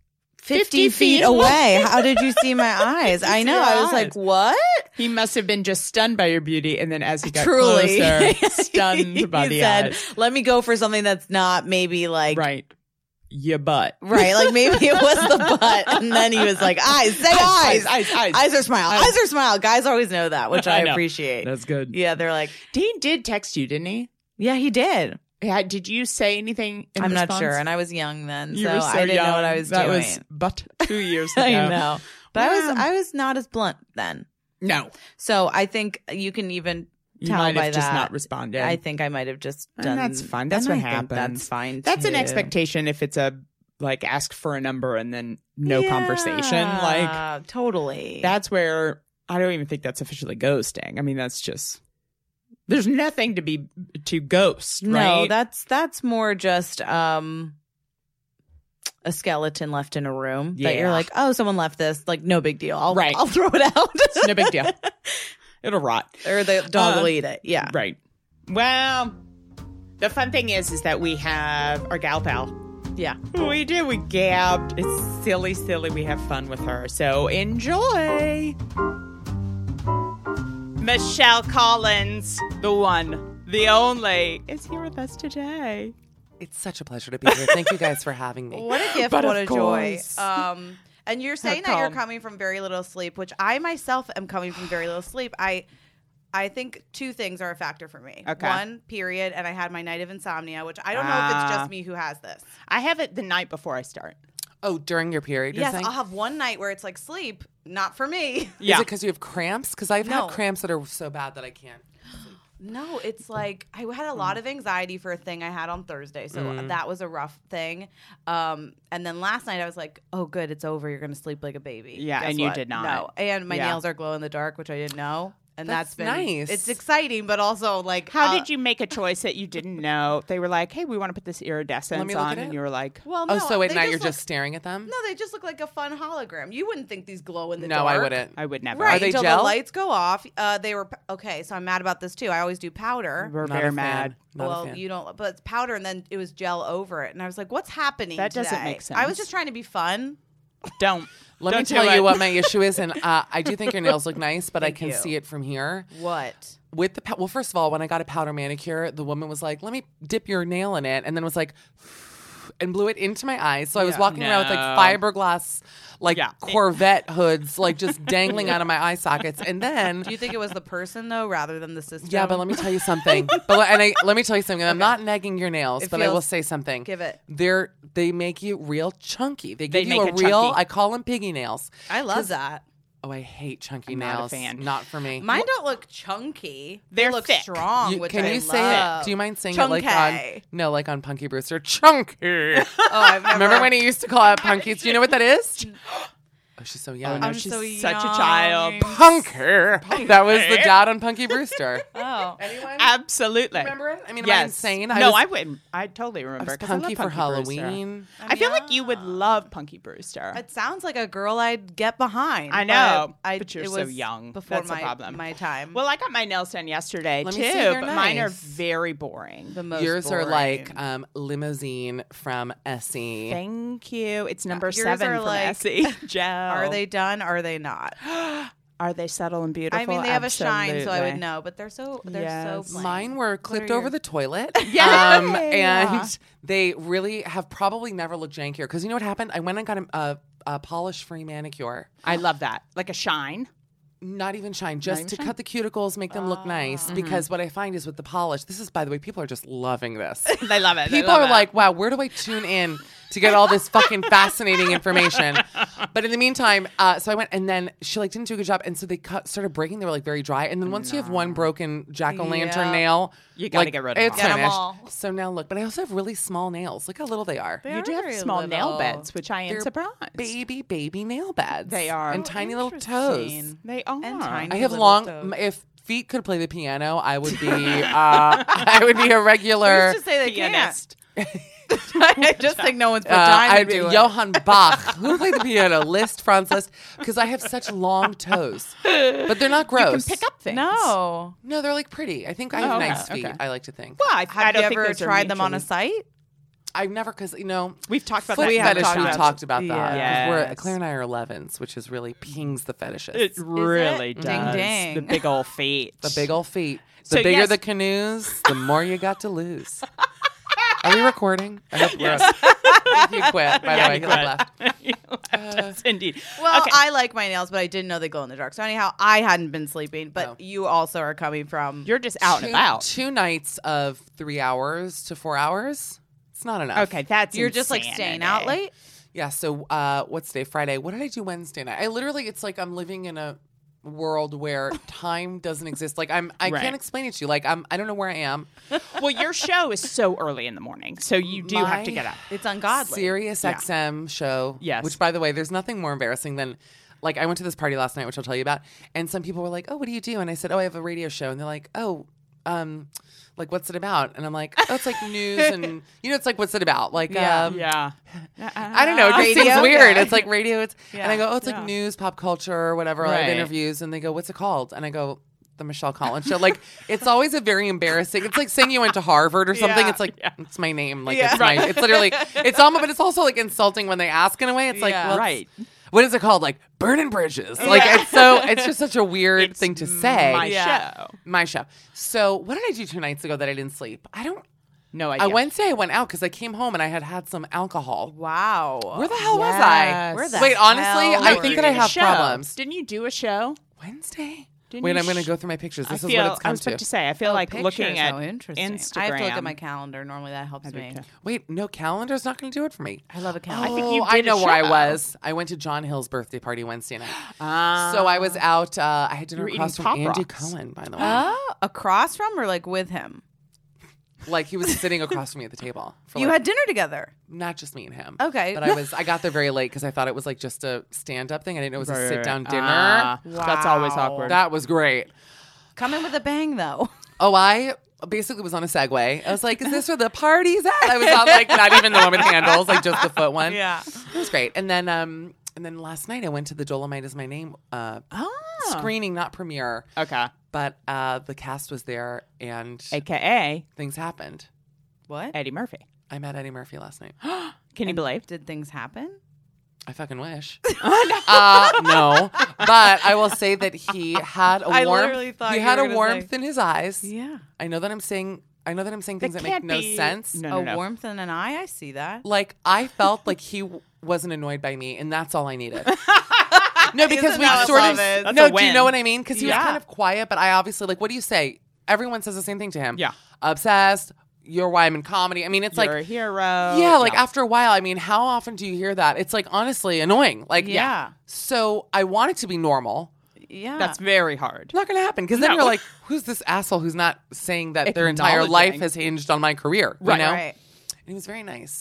50 feet away. How did you see my eyes? I know. your I was eyes. like, what? He must have been just stunned by your beauty. And then as he got Truly. closer, stunned by He the said, eyes. let me go for something that's not maybe like, Right. Your butt. right, like maybe it was the butt. And then he was like, eyes, say eyes. Eyes. Eyes are smile. Eyes are smile. Guys always know that, which I know. appreciate. That's good. Yeah, they're like, Dean did text you, didn't he? yeah, he did. Yeah. Did you say anything in I'm not response? sure. And I was young then, You so, were so I didn't know what young. I was that doing. was but 2 years ago. I know. But Wow. I was not as blunt then. No. So I think you can even You tell might by have just that. not responded. I think I might have just And done. that's fine. That's and what I think happens. That's fine. That's an too. expectation if it's a like ask for a number and then no conversation. Like Yeah, totally. that's where I don't even think that's officially ghosting. I mean, that's just there's nothing to ghost, no, right? that's more just a skeleton left in a room that you're Yeah. like, oh, someone left this. Like, no big deal. I'll Right. I'll throw it out. It's no big deal. It'll rot. Or the dog will eat it. Yeah. Right. Well, the fun thing is that we have our gal pal. Yeah. We do. We gabbed. It's silly. We have fun with her. So enjoy. Michelle Collins, the one, the only, is here with us today. It's such a pleasure to be here. Thank you guys for having me. What a gift. But What of a joy. course. And you're saying that you're come? coming from very little sleep, which I myself am coming from very little sleep. I think two things are a factor for me. Okay. One, period, and I had my night of insomnia, which I don't know if it's just me who has this. I have it the night before I start. Oh, during your period, you're Yes, saying? I'll have one night where it's like sleep, not for me. Yeah. Is it because you have cramps? Because I've No. had cramps that are so bad that I can't. No, it's like I had a lot of anxiety for a thing I had on Thursday, so that was a rough thing. And then last night I was like, "Oh, good, it's over. You're going to sleep like a baby." Yeah, Guess and you what? did not. No, and my Yeah. nails are glow in the dark, which I didn't know, and That's that's been nice. It's exciting, but also like, How did you make a choice that you didn't know? They were like, hey, we want to put this iridescence Let me look on. at And it. you were like, Well, no, Oh, so at they night you're look- just staring at them? No, they just look like a fun hologram. You wouldn't think these glow in the No, dark. I wouldn't. I would never. Right, Are they until gel? the lights go off. They were okay. So I'm mad about this too. I always do powder. We're Not a very fan. mad. Not a Well, fan. you don't, but it's powder, and then it was gel over it, and I was like, "What's happening?" That doesn't today? make I was sense. just trying to be fun. Don't. Let Don't me do tell it. you what my issue is, and I do think your nails look nice, but I Thank can you. see it from here. What? With the well, first of all, when I got a powder manicure, the woman was like, "Let me dip your nail in it," and then was like, and blew it into my eyes. So I was walking around with like No. fiberglass, like Yeah. Corvette hoods, like just dangling out of my eye sockets. And then, Do you think it was the person though, rather than the system? yeah, but let me tell you something. Let me tell you something. I'm not negging your nails, It but I will feels- say something. Give it. They make you real chunky. They They give you make a it real. chunky. I call them piggy nails. I love that. Oh, I hate chunky I'm not a nails. fan. Not for me. Mine don't look chunky. They're they look thick. strong, which Can I you say love. it? Do you mind saying it like on? Chunky. No, like on Punky Brewster. Chunky. Oh, I've never. Remember when he used to call out punkies? Do you know what that is? Oh, she's so Oh, young. no, I'm she's so such a young. child. Punker. That was the dad on Punky Brewster. Oh. Anyone? Absolutely. Remember it? I mean, am Yes. I insane? No, I wouldn't. I totally I remember. was 'cause I love punky for Brewster. Halloween. I feel like you would love Punky Brewster. It sounds like a girl I'd get behind. I know, but, but you're it so was young. Before That's the problem. my time. Well, I got my nails done yesterday Let too, me see, they're but mine are nice. very boring. the most Yours are like boring. limousine from Essie. Thank you. It's number Yours 7 are from like- Essie. Joe. Are they done? Are they not? Are they subtle and beautiful? I mean, they have a shine, so I would Absolutely. know. But they're so Yes. plain. Mine were clipped are over your- the toilet. Yay! And they really have probably never looked jankier. Because you know what happened? I went and got a polish-free manicure. I love that. Like a shine. Not even shine, just even to shine? cut the cuticles, make them look nice. Because what I find is with the polish, this is, by the way, people are just loving this. They love it. People are like, wow, where do I tune in to get all this fucking fascinating information? But in the meantime, so I went, and then she like didn't do a good job, and so they started breaking. They were like very dry, and then once you have one broken jack-o'-lantern Yeah. nail, You gotta like, get rid of it's them. Get 'em finished. all. So now look, but I also have really small nails. Look how little they are. They you are do have very small nail little. beds, which I am They're surprised. Baby nail beds. They are. and Oh, tiny little toes. Interesting. They are. And tiny. I have little long. toes. If feet could play the piano, I would be. I would be a regular. Who's to say they Pianist. can't? I just think no one's put time I'd into it. Johann Bach. Who played the piano? Liszt, Franz Liszt. Because I have such long toes, but they're not You gross. can pick up things. No. No, they're like pretty. I think I have Oh, okay, nice feet. okay. I like to think. Well, I Have don't you think ever those are tried them on a mutually- site? I've never, because We've talked about foot that. We have fetish. talked We've about talked about that. Yeah. 'Cause Yes. Claire and I are 11s, which is really pings the fetishes. It really Ding, does. ding. The big old feet. The big old feet. The So, bigger yes. the canoes, the more you got to lose. Are we recording? I hope we're. You quit, by the way. you He quit. left. Yes, indeed. Well, Okay. I like my nails, but I didn't know they glow in the dark. So anyhow, I hadn't been sleeping, but Oh. you also are coming from. You're just out and about. 2 nights of 3 hours to 4 hours. It's not enough. Okay, that's You're just like staying out late. Yeah. So what's today? Friday. What did I do Wednesday night? I literally, it's like I'm living in a world where time doesn't exist. Like I Right. can't explain it to you. Like I don't know where I am. Well, your show is so early in the morning, so you do have to My- get up. It's ungodly. Sirius Yeah. XM show. Yes. Which, by the way, there's nothing more embarrassing than, like, I went to this party last night, which I'll tell you about, and some people were like, "Oh, what do you do?" And I said, "Oh, I have a radio show." And they're like, "Oh, like, what's it about?" And I'm like, "Oh, it's like news and it's like, what's it about?" Like, Yeah. I don't know. It just Radio? seems weird. Yeah. It's like radio. And I go, "Oh, it's Yeah. like news, pop culture, or whatever." I have Right. interviews, and they go, "What's it called?" And I go, "The Michelle Collins Show." Like, it's always a very embarrassing. It's like saying you went to Harvard or something. Yeah. It's like it's my name. Like Yeah. it's my. It's literally. It's almost, but it's also like insulting when they ask in a way. It's like, Yeah. well, Right. what is it called? Like burning bridges. Like it's just such a weird thing to say. My Yeah. show. My show. So what did I do 2 nights ago that I didn't sleep? No idea. Wednesday I went out because I came home and I had some alcohol. Wow. Where the hell was I? Yes. Where the Wait, honestly, hell I were think you? that I Did a have show. problems. Didn't you do a show? Wednesday. Didn't Wait, you I'm going to sh- go through my pictures. This I is feel, what it's I come was about to. to say, I feel like looking Pictures, at how interesting. Instagram. I have to look at my calendar. Normally that helps I do me. too. Wait, no, calendar's not going to do it for me. I love a calendar. I think you I did a know where I show. was. I went to John Hill's birthday party Wednesday night. So I was out. I had dinner You were across eating from Pop Andy Rocks. Cohen, by the way. Oh, across from or like with him? Like he was sitting across from me at the table. For You like, had dinner together. not just me and him. Okay. But I got there very late because I thought it was like just a stand-up thing. I didn't know it was a sit-down dinner. That's always Wow. awkward. That was great. Come in with a bang though. Oh, I basically was on a Segway. I was like, is this where the party's at? I was on like not even the one with handles, like just the foot one. Yeah. It was great. And then last night I went to the Dolomite Is My Name screening, not premiere. Okay. But the cast was there and AKA things happened. What? Eddie Murphy. I met Eddie Murphy last night. Can you believe? Did things happen? I fucking wish. No, but I will say that he had a I warmth. literally thought He you had were a gonna warmth say- in his eyes. Yeah. I know that I'm saying things that make can't no be- sense. No, A warmth in an eye. I see that. Like I felt like he wasn't annoyed by me, and that's all I needed. No, because Isn't we that sort what of love is? That's no. a Do you win. know what I mean? Because he was Yeah. kind of quiet, but I obviously like. What do you say? Everyone says the same thing to him. Yeah. Obsessed. You're why I'm in comedy. I mean, it's You're like a hero. yeah, like after a while, I mean, how often do you hear that? It's like honestly annoying. Like Yeah. So I want it to be normal. Yeah. That's very hard. It's not going to happen because then No. you're like, who's this asshole who's not saying that their entire life Acknowledging. has hinged on my career? Right. You know? right. And he was very nice.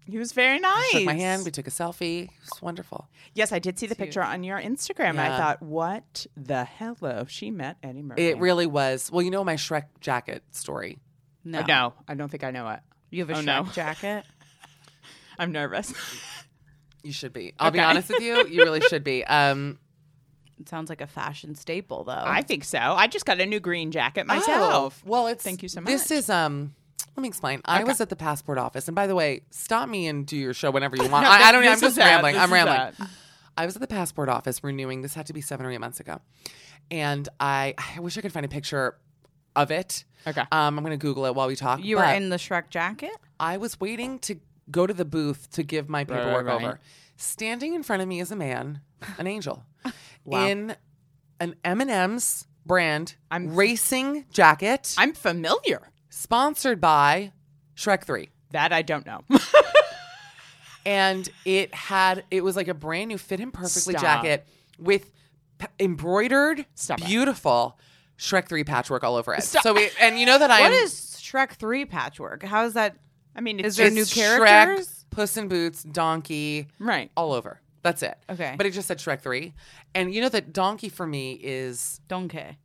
He was very nice. Shook my hand. We took a selfie. It was wonderful. Yes, I did see the picture on your Instagram. Yeah. I thought, what the hello? She met Eddie Murphy. It really was. Well, you know my Shrek jacket story. No. No, I don't think I know it. You have a Oh, Shrek no. jacket? I'm nervous. You should be. I'll be Okay. honest with you. You really should be. It sounds like a fashion staple, though. I think so. I just got a new green jacket myself. Oh, well, it's Thank you so This much. is Let me explain. I was at the passport office, and by the way, stop me and do your show whenever you want. No, I don't. this I'm just is that. rambling. This I'm is rambling. that. I was at the passport office renewing. This had to be 7 or 8 months ago, and I wish I could find a picture of it. Okay. I'm going to Google it while we talk. You were but in the Shrek jacket? I was waiting to go to the booth to give my paperwork right. over. Standing in front of me is a man, an angel, Wow. in an M&M's brand I'm- racing jacket, I'm familiar. sponsored by Shrek 3. That I don't know. And it was like a brand new fit him perfectly Stop. jacket with embroidered, Stop it. beautiful Shrek 3 patchwork all over it. Stop. So and you know that What is Shrek 3 patchwork? How is that? I mean, Is it's there just new Shrek, characters? Puss in Boots, Donkey, right. all over. That's it. Okay. But it just said Shrek 3. And you know that Donkey for me is Donkey.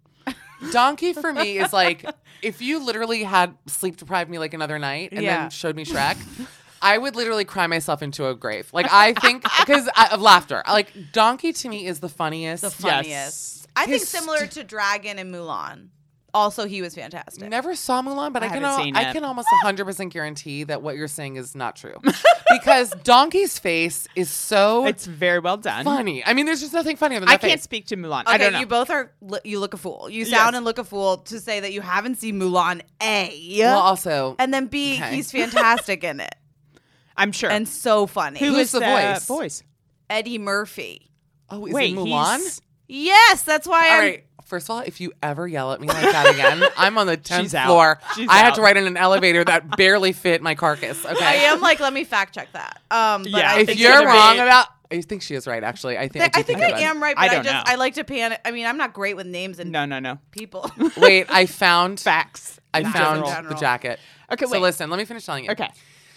like if you literally had sleep deprived me like another night and Yeah. then showed me Shrek, I would literally cry myself into a grave. Like I think because of laughter. Like Donkey to me is the funniest. The funniest. Yes. I think His similar to Dragon and Mulan. Also, he was fantastic. Never saw Mulan, but I I can haven't seen I it. can almost 100% guarantee that what you're saying is not true. Because Donkey's face is so It's very well done. funny. I mean, there's just nothing funnier than I that can't face. speak to Mulan. Okay, I don't know. you both you look a fool. You sound Yes. and look a fool to say that you haven't seen Mulan, A. Well, also, and then B, Okay. he's fantastic in it. I'm sure. And so funny. Who Who's is the the voice? Eddie Murphy. oh, is Wait, it Mulan? he's- Yes, that's why All I'm right. First of all, if you ever yell at me like that again, I'm on the 10th She's out. floor. She's I had out. to ride in an elevator that barely fit my carcass. Okay. I am like, let me fact check that. But Yeah, I If It's you're gonna wrong be- about, I think she is right. Actually, I think I think I am right, but I I don't know. I like to panic. I mean, I'm not great with names and No. people. Wait, I found Facts. I in found general. the jacket. Okay, so wait. listen, let me finish telling you. Okay.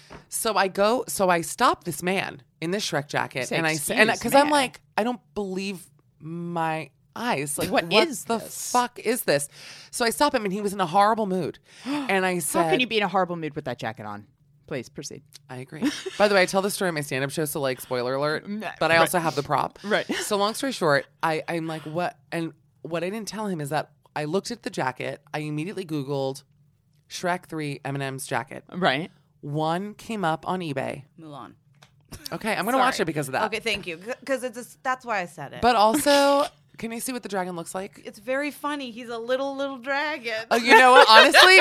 So I stop this man in this Shrek jacket, Say, and "Excuse because I'm me." like, I don't believe my eyes. Like, What what is the this? fuck is this? So I stop him, and he was in a horrible mood, and I said, How can you be in a horrible mood with that jacket on? Please proceed. I agree. By the way, I tell this story on my stand-up show, so like, spoiler alert. But I also have the prop. Right. So long story short, I'm like, what? And what I didn't tell him is that I looked at the jacket. I immediately Googled Shrek 3 M&M's jacket. Right. One came up on eBay. Mulan. Okay, I'm gonna watch it because of that. Okay, thank you. Because that's why I said it. But also, can you see what the dragon looks like? it's very funny. He's a little dragon. You know what? Honestly,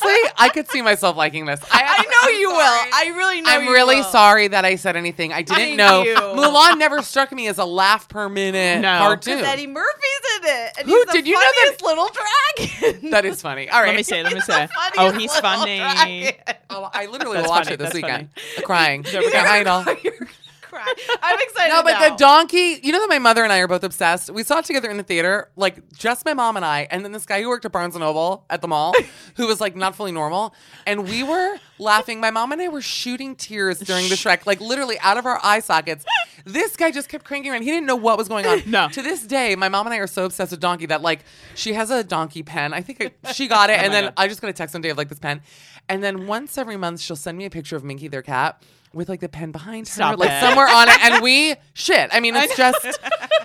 I could see myself liking this. I know you will. I really know I'm you really will. sorry that I said anything. I didn't Thank know. you. Mulan never struck me as a laugh per minute No. cartoon. Because Eddie Murphy's in it. And Who- he's the did you know that- funniest little dragon. That is funny. All right. Let me say. Funniest Oh, he's little funny. dragon. Oh, I literally That's will watch funny. it this That's weekend. Crying. There we go. I know. You're crying. I'm excited. No, but now. the donkey, you know that my mother and I are both obsessed. We saw it together in the theater, like just my mom and I, and then this guy who worked at Barnes & Noble at the mall, who was like not fully normal. And we were laughing. My mom and I were shooting tears during the Shrek, like literally out of our eye sockets. This guy just kept cranking around. He didn't know what was going on. No. To this day, my mom and I are so obsessed with Donkey that like she has a Donkey pen. I think she got it. And then God. I just got a text one day of like this pen. And then once every month, she'll send me a picture of Minky, their cat, with like the pen behind her, Stop like it. somewhere on it, and we shit. I mean, it's just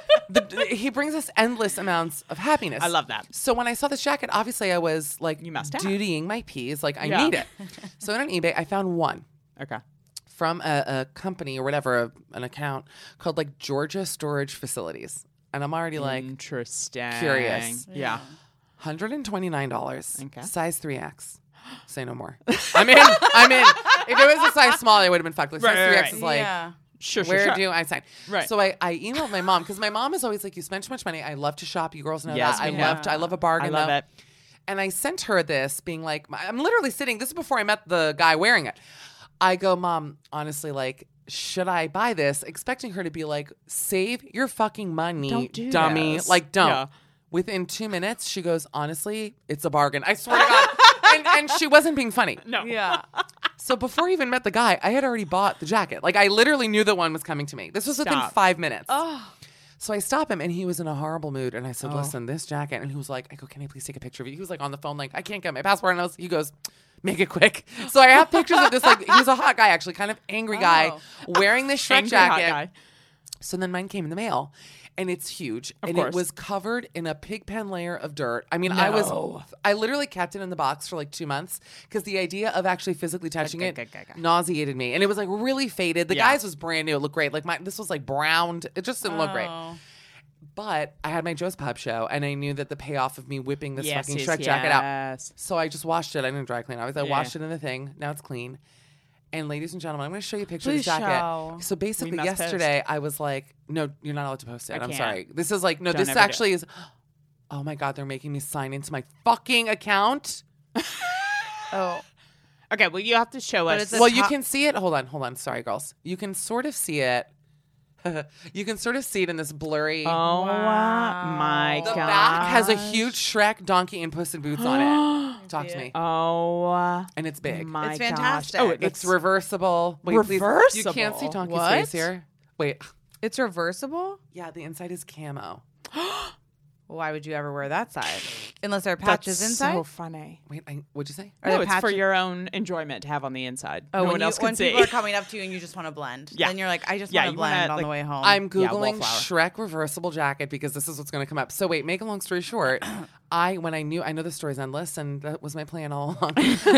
he brings us endless amounts of happiness. I love that. So when I saw this jacket, obviously I was like, You must have. dutying my P's, like I Yeah. need it. So I went on eBay, I found one Okay. from a company or whatever, an account called like Georgia Storage Facilities, and I'm already like Interesting. curious. Yeah. $129, Okay. size 3X. Say no more. I'm in. If it was a size small, I would have been fucked. Like size Right, 3X right. is like, yeah. Sure. where do I sign? Right. So I emailed my mom because my mom is always like, you spend too much money. I love to shop. You girls know Yes, that. we know. I love a bargain. I love though. it. And I sent her this being like, I'm literally sitting, this is before I met the guy wearing it. I go, Mom, honestly, like, should I buy this? Expecting her to be like, save your fucking money, Don't do dummy. this. Like, don't. Yeah. Within 2 minutes, she goes, honestly, it's a bargain. I swear to God. And she wasn't being funny. No. Yeah. So before I even met the guy, I had already bought the jacket. Like I literally knew that one was coming to me. This was within Stop. 5 minutes. Oh. So I stop him and he was in a horrible mood. And I said, listen, this jacket. And he was like, I go, can I please take a picture of you? He was like on the phone, like, I can't get my passport. And he goes, make it quick. So I have pictures of this, like, he was a hot guy, actually, kind of angry guy, wearing this Shrek Angry hot jacket. guy. So then mine came in the mail. And it's huge. Of and course. it was covered in a pig pen layer of dirt. I mean, I literally kept it in the box for like 2 months because the idea of actually physically touching it nauseated me. And it was like really faded. The guy's was brand new. It looked great. Like this was like browned. It just didn't look great. But I had my Joe's Pub show and I knew that the payoff of me whipping this fucking Shrek jacket out. So I just washed it. I didn't dry clean it. I washed it in the thing. Now it's clean. And ladies and gentlemen, I'm going to show you a picture of this jacket. Show. So basically, yesterday I was like, "No, you're not allowed to post it." I'm can't. sorry. This is like, no, Don't this ever actually is. Oh my god, they're making me sign into my fucking account. Oh. Okay, well, you have to show us. it's a Well, you top- can see it. Hold on. Sorry, girls. You can sort of see it. You can sort of see it in this blurry. Oh my the god! back has a huge Shrek, donkey, and Puss in Boots on it. Talk to me. Oh And it's big. my It's gosh. fantastic. Oh, It's reversible. Wait, please. You Reversible? can't see Donkey's What? face here. Wait. It's reversible? Yeah, the inside is camo. Why would you ever wear that side? Unless there are That's patches inside? so funny. Wait, what'd you say? Are No, there it's for patches- your own enjoyment to have on the inside. Oh, no one else when can see. people are coming up to you and you just want to blend. Yeah. Then you're like, I just Yeah, want to you wanna, blend on like- the way home. I'm Yeah, Googling wallflower. Shrek reversible jacket because this is what's going to come up. So wait, make a long story short, I know the story's endless and that was my plan all along.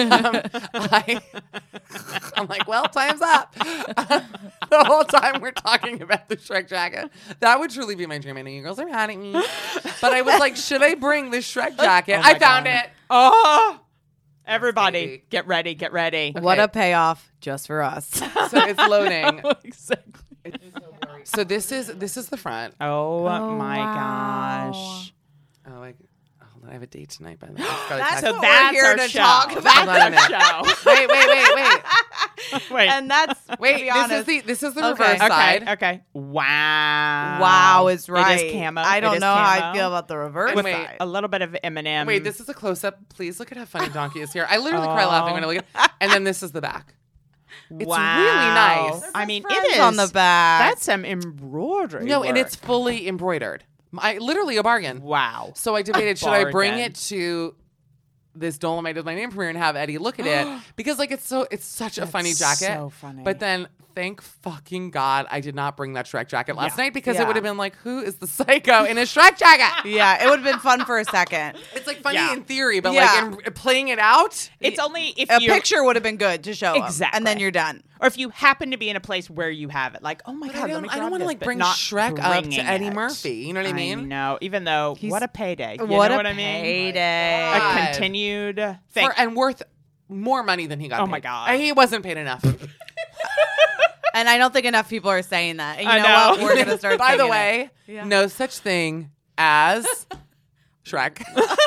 I'm like, well, time's up. The whole time we're talking about the Shrek jacket. That would truly be my dream. I know you girls are mad at me. But I was like, should I bring this Shrek jacket? Oh my I found God. it. Oh, everybody, Baby. get ready, get ready. What Okay. a payoff just for us. So it's loading. Exactly. So this is the front. Oh, my wow. gosh. Oh, hold on, I have a date tonight, by the way. I've got a That's text. So what that's we're here our to show. talk about. Hold on a That's minute. our show. Wait. Wait. And that's, to Wait, be honest, this is the Okay. reverse side. Okay. Wow. wow is right. It is camo. I It don't is know how I camo. feel about the reverse With side. a little bit of M&M. Wait, this is a close up. Please look at how funny Donkey is here. I literally cry laughing when I look at. And then this is the back. It's wow. really nice. I mean, Friends it is on the back. That's some embroidery. No, and work. it's fully embroidered. Literally a bargain. wow. So I debated, should I bring Bargain. it to this Dolomite with my name premiere and have Eddie look at it? Because like it's such a funny That's jacket. so funny. But then thank fucking God I did not bring that Shrek jacket last night because it Yeah. would have been like, who is the psycho in a Shrek jacket? Yeah, it would have been fun for a second. It's like funny Yeah. in theory, but Yeah. like in playing it out. It's only if A you picture would have been good to show 'em, Exactly. and then you're done. or if you happen to be in a place where you have it. Like, oh my But God, I let me don't grab want to this, like but bring not Shrek up to bringing Eddie it. Murphy. You know what I mean? No, even though what a payday. You what know a what I mean? payday. A God. continued thing. And worth more money than he got. Oh paid. my God. And he wasn't paid enough. And I don't think enough people are saying that. And you I know, know. what? We're going to start By the saying it. way, Yeah. no such thing as Shrek.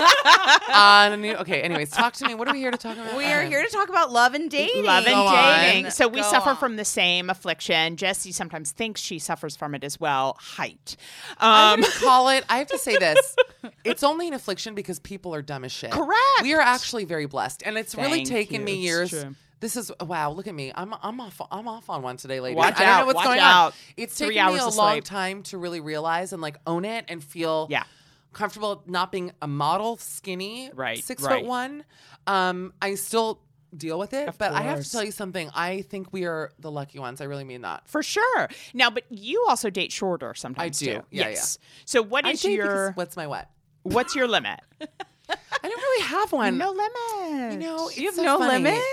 Okay, anyways, talk to me. What are we here to talk about? We are here to talk about love and dating. Love and Go on. dating. So we Go suffer on. from the same affliction. Jessie sometimes thinks she suffers from it as well. Height. I would call it. I have to say this. It's only an affliction because people are dumb as shit. Correct. We are actually very blessed, and it's really Thank taken you. me It's years. true. This is wow. Look at me. I'm off on one today, ladies. Watch I don't out, know what's watch going out. on. It's 3 taken me hours a of long sleep. time to really realize and like own it and feel Yeah. comfortable not being a model, skinny, Right, 6'1". I still deal with it, Of but I have to course. tell you something. I think we are the lucky ones. I really mean that. For sure. Now, but you also date shorter sometimes I do. too. Yeah, yes. So what I is date your because what's my what? what's your limit? I don't really have one. No limit. You know, You it's have so no funny. limit?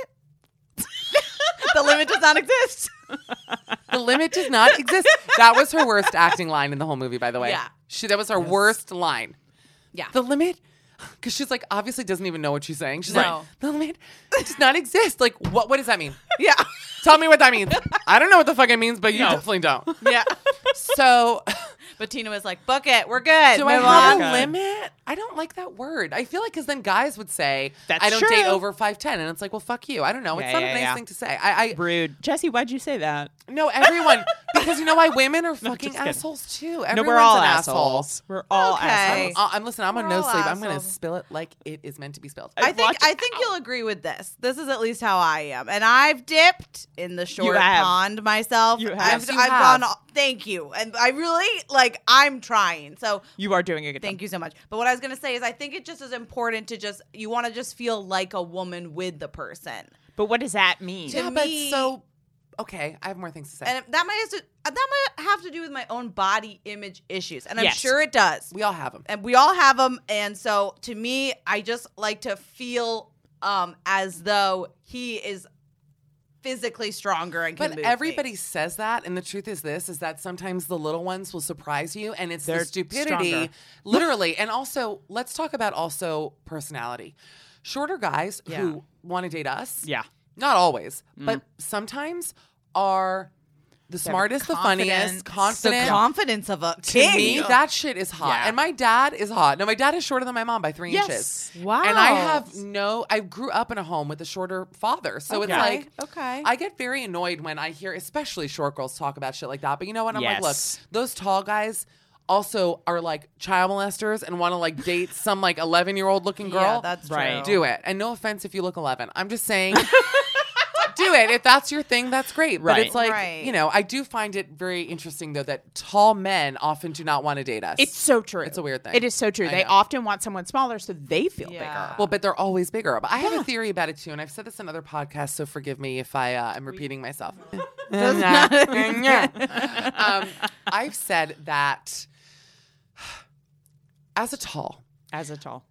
The limit does not exist. The limit does not exist. That was her worst acting line in the whole movie, by the way. Yeah. That was her worst line. Yeah. The limit, because she's like obviously doesn't even know what she's saying. She's No. like, the limit does not exist. Like, what does that mean? Yeah. Tell me what that means. I don't know what the fuck it means, but you No. definitely don't. Yeah. So, But Tina was like, book it. We're good. do I Move have on. a limit? I don't like that word. I feel like because then guys would say, That's I don't date true. over 5'10", and it's like, well, fuck you. I don't know. It's Yeah, not yeah, a nice yeah. thing to say. I Rude. Jessie, why'd you say that? no, everyone. Because you know why women are fucking just kidding. assholes too. No, Everyone's we're all an assholes. asshole. We're all Okay. assholes. I'm listening. I'm on We're no all sleep. I'm going to assholes. spill it like it is meant to be spilled. I think Watch you'll agree with this. This is at least how I am, and I've dipped in the short have. pond myself. You have. I've, Yes, you I've have. gone. Thank you, and I really like. I'm trying. So You are doing a good thank you so much. But what I was gonna say is, I think it just is important to just you want to just feel like a woman with the person. But what does that mean? To Yeah, but me- so okay. I have more things to say. And that might have to do with my own body image issues, and I'm Yes. sure it does. we all have them. And we all have them. And so to me, I just like to feel as though he is physically stronger and can But move everybody me. says that, and the truth is this: is that sometimes the little ones will surprise you, and it's They're the stupidity, stronger. literally. And also, let's talk about also personality. Shorter guys Yeah. who want to date us, Yeah. not always, but sometimes are the smartest, the funniest, confidence. the confident. confidence of a To king. me, that shit is hot. Yeah. And my dad is hot. No, my dad is shorter than my mom by 3 inches. Wow. And I grew up in a home with a shorter father. So it's Okay. like, Okay. I get very annoyed when I hear, especially short girls talk about shit like that. But you know what? I'm like, look, Yes. those tall guys also are like child molesters and want to like date some like 11-year-old looking girl. Yeah, that's Right. true. Do it. And no offense if you look 11. I'm just saying. Do it. If that's your thing, that's great. But Right. it's like, Right. you know, I do find it very interesting, though, that tall men often do not want to date us. It's so true. It's a weird thing. It is so true. I They know. often want someone smaller so they feel Yeah. bigger. Well, but they're always bigger. But I have a theory about it, too. And I've said this in other podcasts, so forgive me if I'm repeating myself. I've said that as a tall, As a tall.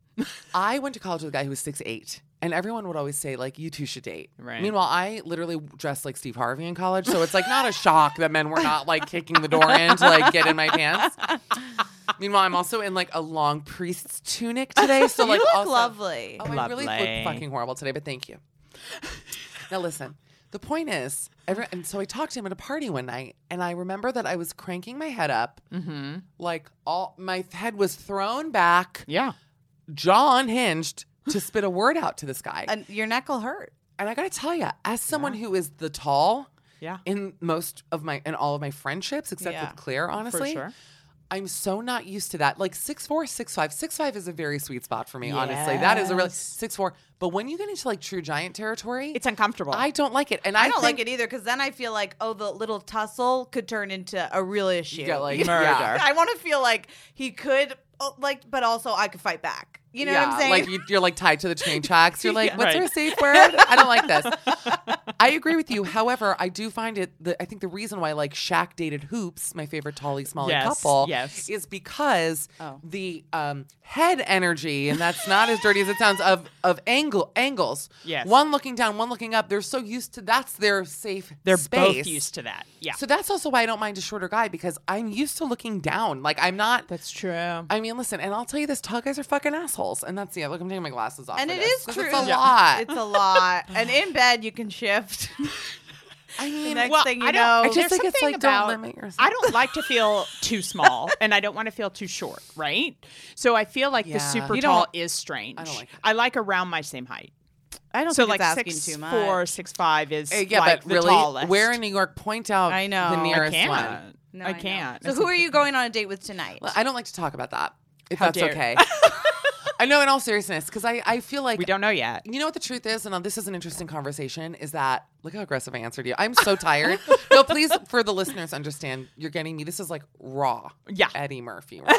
I went to college with a guy who was 6'8". And everyone would always say, like, you two should date. Right. Meanwhile, I literally dressed like Steve Harvey in college. So it's, like, not a shock that men were not, like, kicking the door in to, like, get in my pants. Meanwhile, I'm also in, like, a long priest's tunic today. So, like, You look also, lovely. Oh, I really Lovely. look fucking horrible today, but thank you. Now, listen. The point is, and so I talked to him at a party one night, and I remember that I was cranking my head up. Mm-hmm. Like, my head was thrown back, Yeah. jaw unhinged, to spit a word out to this guy. And your neck will hurt. And I got to tell you, as someone who is the tall Yeah. in all of my friendships, except Yeah. with Claire, honestly, sure. I'm so not used to that. Like 6'4", 6'5". 6'5" is a very sweet spot for me, honestly. That is a really Yes. 6'4". But when you get into like true giant territory, It's uncomfortable. I don't like it. And I don't think like it either because then I feel like, oh, the little tussle could turn into a real issue. get, like, Murder. yeah. I want to feel like he could, but also I could fight back. You know what I'm saying? Like you're like tied to the train tracks. You're like, Yeah. what's Right. our safe word? I don't like this. I agree with you. However, I do find it. I think the reason why like Shaq dated Hoops, my favorite Tally Smalley Yes, couple, yes. is because Oh. the head energy, and that's not as dirty as it sounds, of angles. Yes. One looking down, one looking up. They're so used to that's their safe They're space. both used to that. Yeah. So that's also why I don't mind a shorter guy because I'm used to looking down. Like I'm not. That's true. I mean, listen, and I'll tell you this: tall guys are fucking assholes, and that's Look, I'm taking my glasses off. and for it this, is 'cause true. It's a lot. It's a lot. And in bed, you can shift. I mean, Next thing you I don't- know, I just there's think it's something like don't about- limit yourself. I don't like to feel too small, and I don't want to feel too short, right? So I feel like the Yeah. super You tall don't- is strange. I don't like it. I like around my same height. I don't So think like it's asking 6'4", too much. 6'5" is Yeah, like but the really, tallest. where in New York? Point out I know. the I nearest I can't. one. No, I know. can't. So who are you going on a date with tonight? Well, I don't like to talk about that. If How that's dare- okay. I know, in all seriousness, because I feel like We don't know yet. You know what the truth is, and this is an interesting conversation, is that, look how aggressive I answered you. I'm so tired. No, please, for the listeners, understand, you're getting me. This is like raw. Yeah. Eddie Murphy raw. I, mean,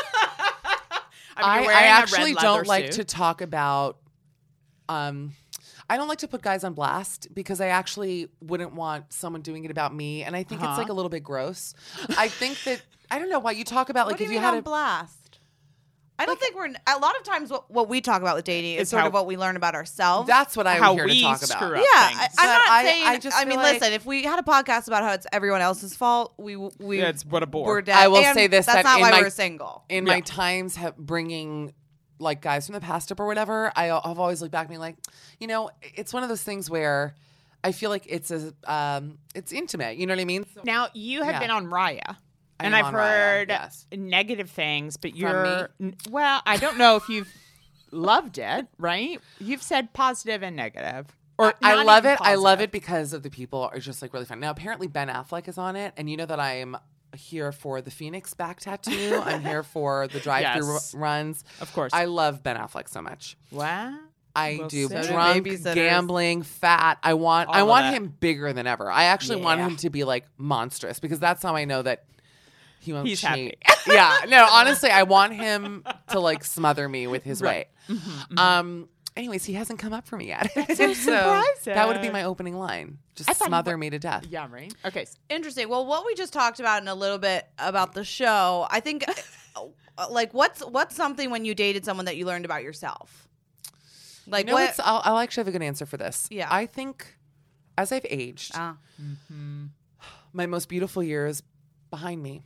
I you're wearing a actually red don't leather like suit. to talk about, I don't like to put guys on blast because I actually wouldn't want someone doing it about me. And I think it's like a little bit gross. I think that, I don't know why you talk about like what do if you you mean had on blast? I don't think we're. A lot of times, what we talk about with dating is It's sort how- of what we learn about ourselves. that's what I'm How here to we talk screw about. up. yeah, things. I'm But not I saying. just I feel mean, like- listen. If we had a podcast about how it's everyone else's fault, we Yeah, it's what a bore. we're dead. I will And say this, That's that not in why my- we're single. In my times bringing like guys from the past up or whatever, I've always looked back and been like, you know, it's one of those things where I feel like it's intimate. You know what I mean? So, Now you have Yeah. been on Raya, I and am I've on Raya, heard yes. negative things, but From you're well. I don't know if you've loved it, right? You've said positive and negative. Or I not love even it. I love positive. it because of the people are just like really fun. Now, apparently Ben Affleck is on it, and you know that I am here for the Phoenix back tattoo. I'm here for the drive-through Yes. runs. Of course. I love Ben Affleck so much. Wow. I Well do. said. So do Drunk, babysitters. gambling, fat. I want All of that. him bigger than ever. I actually want Yeah. him to be like monstrous because that's how I know that he won't He's cheat. happy. Yeah. No, honestly, I want him to like smother me with his Right. weight. Anyways, he hasn't come up for me yet. so surprising. That would be my opening line. Just I thought- smother me to death. Yeah, right? Okay. Interesting. Well, what we just talked about in a little bit about the show, I think, like, what's something when you dated someone that you learned about yourself? Like, You know what? what's, I'll actually have a good answer for this. Yeah. I think as I've aged, Ah. my most beautiful years behind me.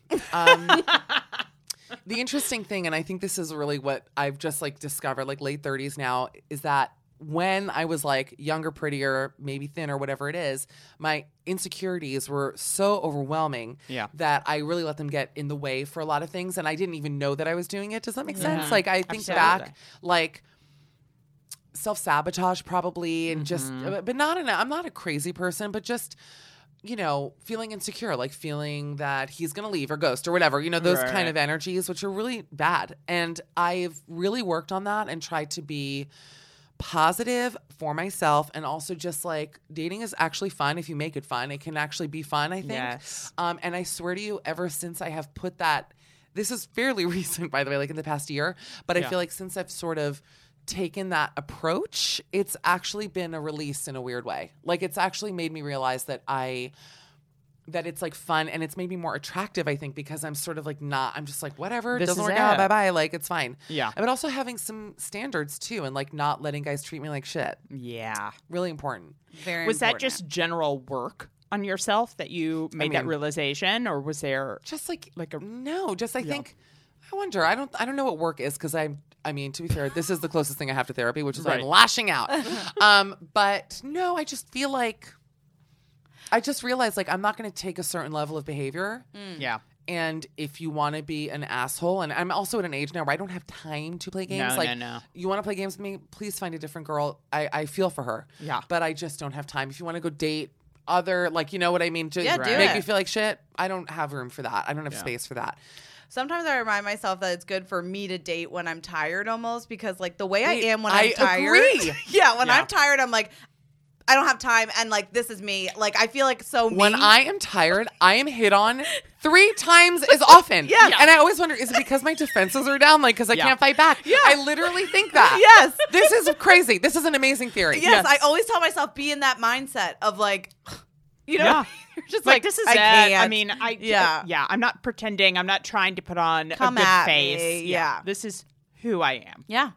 The interesting thing, and I think this is really what I've just like discovered, like late 30s now, is that when I was like younger, prettier, maybe thinner, whatever it is, my insecurities were so overwhelming Yeah. that I really let them get in the way for a lot of things, and I didn't even know that I was doing it. Does that make sense? Like I think Absolutely. back, like self-sabotage probably, and just, but not in a, I'm not a crazy person, but just, you know, feeling insecure, like feeling that he's going to leave or ghost or whatever, you know, those Right. kind of energies, which are really bad. And I've really worked on that and tried to be positive for myself. And also just like dating is actually fun. If you make it fun, it can actually be fun, I think. Yes. And I swear to you, ever since I have put that, this is fairly recent, by the way, like in the past year, but I Yeah. feel like since I've sort of taken that approach, it's actually been a release in a weird way. Like it's actually made me realize that it's like fun, and it's made me more attractive, I think, because I'm sort of like I'm just like, whatever, This doesn't is work out, it. bye-bye, like it's fine. Yeah. But also having some standards too, and like not letting guys treat me like shit. Yeah. Really important. Very Was that important. just general work on yourself that you made that mean- realization, or was there Just like Like a- no, just I think I wonder. I don't know what work is because I mean, to be fair, this is the closest thing I have to therapy, which is why Right. I'm lashing out. But no, I just feel like I just realized like I'm not going to take a certain level of behavior. Yeah. And if you want to be an asshole, and I'm also at an age now where I don't have time to play games. No, like, no. you want to play games with me? Please find a different girl. I feel for her. Yeah. But I just don't have time. If you want to go date other, like, you know what I mean? Just Yeah, do make it. me feel like shit. I don't have room for that. I don't have Yeah. space for that. Sometimes I remind myself that it's good for me to date when I'm tired almost because like the way I Wait, am when I I'm tired. agree. Yeah, when Yeah. I'm tired, I'm like, I don't have time and like this is me. Like I feel like so me. When I am tired, I am hit on 3 times as often. Yes. And I always wonder, is it because my defenses are down? Like, because I Yeah. can't fight back? Yeah. I literally think that. Yes. This is crazy. This is an amazing theory. Yes, I always tell myself be in that mindset of like, you know, Yeah. you're just Like, like this is I it. can't. I mean, Yeah. yeah. I'm not pretending. I'm not trying to put on Come a good at face. me, yeah. This is who I am. yeah.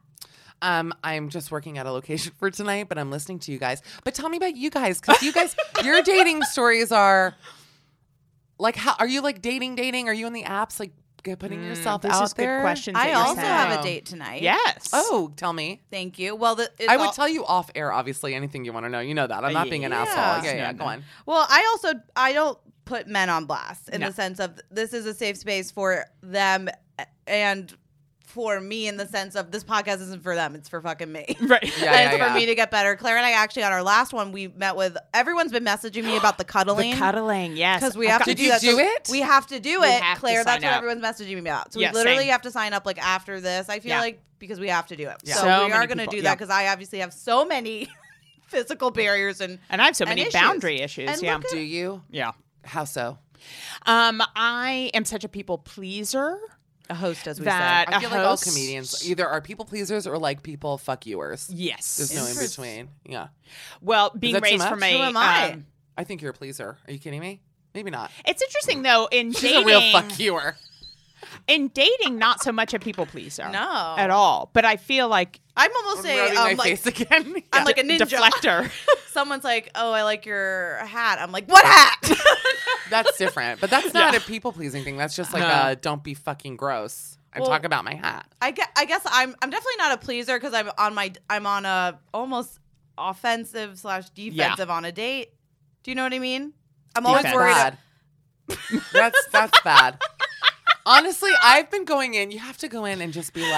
I'm just working at a location for tonight, but I'm listening to you guys. But tell me about you guys, because you guys, your dating stories are like, how are you like dating? Are you in the apps like putting yourself This out is good there? questions. I that you're also saying. have a date tonight. Yes. Oh, tell me. Thank you. Well, I would tell you off air, obviously, anything you want to know. You know that. I'm not being an Yeah. asshole. Yeah, No, yeah, no. go on. Well, I don't put men on blast in No. the sense of this is a safe space for them and for me in the sense of this podcast isn't for them, it's for fucking me. Right. Yeah, And it's yeah, for yeah. me to get better. Claire and I actually on our last one we met with everyone's been messaging me about the cuddling. The cuddling. Yes. Because we I've have got- to Did do you that. do So it? We have to do We it, have to Claire. That's sign what up. everyone's messaging me about. So Yeah, we literally same. have to sign up like after this. I feel Yeah. like because we have to do it. Yeah. So, So we are many going to people, do yeah. that because I obviously have so many physical barriers and And I have so and many issues. boundary issues. And Yeah. look at- Do you? Yeah. How so? I am such a people pleaser a host, as we that said. I feel a like all host- comedians either are people pleasers or like people fuck youers. Yes. There's no in Interest- between. Yeah. Well, being that too raised much? from a Who am I? I think you're a pleaser. Are you kidding me? Maybe not. It's interesting though in She's dating. a real fuck youer. In dating, not so much a people pleaser. No. At all. But I feel like I'm almost I'm rubbing saying my like face again. I'm like a ninja. deflector. Someone's like, "Oh, I like your hat." I'm like, "What hat?" That's different. But that's not Yeah. a people pleasing thing. That's just like No. a don't be fucking gross and Well, talk about my hat. I guess I'm definitely not a pleaser because I'm on a almost offensive / defensive on a date. Do you know what I mean? I'm always Defense. worried. Bad. That's bad. Honestly, I've been going in. You have to go in and just be like,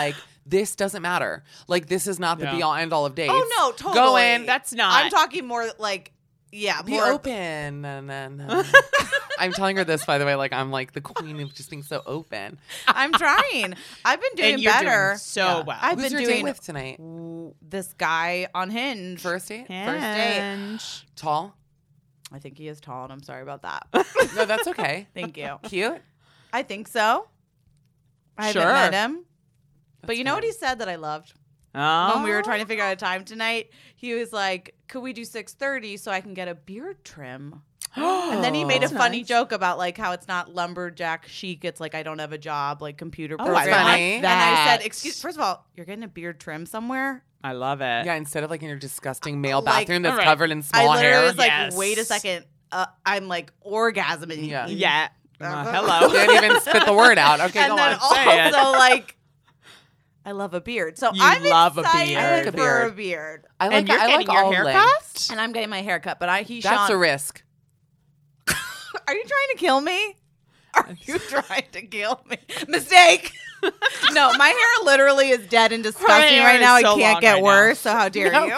this doesn't matter. Like, this is not the be all end all of dates. Oh no, totally. Go in. That's not. I'm talking more like, yeah, Be more open. And then I'm telling her this, by the way, like I'm like the queen of just being so open. I'm trying. I've been doing and you're better. doing so well. I've Who's been your doing date with tonight? this guy on Hinge. First date? First date. And Tall? I think he is tall, and I'm sorry about that. No, that's okay. Thank you. Cute? I think so. I Sure. haven't met him. But That's you know fine. what he said that I loved? Oh. When we were trying to figure out a time tonight, he was like, could we do 6:30 so I can get a beard trim? And then he made a That's funny nice. joke about like how it's not lumberjack chic. It's like I don't have a job, like computer Oh, I programming. like And I that. said, excuse, first of all, you're getting a beard trim somewhere? I love it. Yeah, instead of like in your disgusting male Like, bathroom that's all right. covered in I small literally hair. was like, Yes. wait a second. I'm like orgasming. Yeah. Yeah. Uh-huh. Hello. Didn't even spit the word out. Okay, And go then on. Say it. also like, I love a beard. So You I'm love a excited beard. I like a for beard. a beard. I And you're I getting like your all hair lengths. cut? And I'm getting my hair cut, but That's Sean, a risk. are you trying to kill me? Are you trying to kill me? Mistake. No, my hair literally is dead and disgusting hair right is now. so It can't long get right now. worse. So how dare No. you?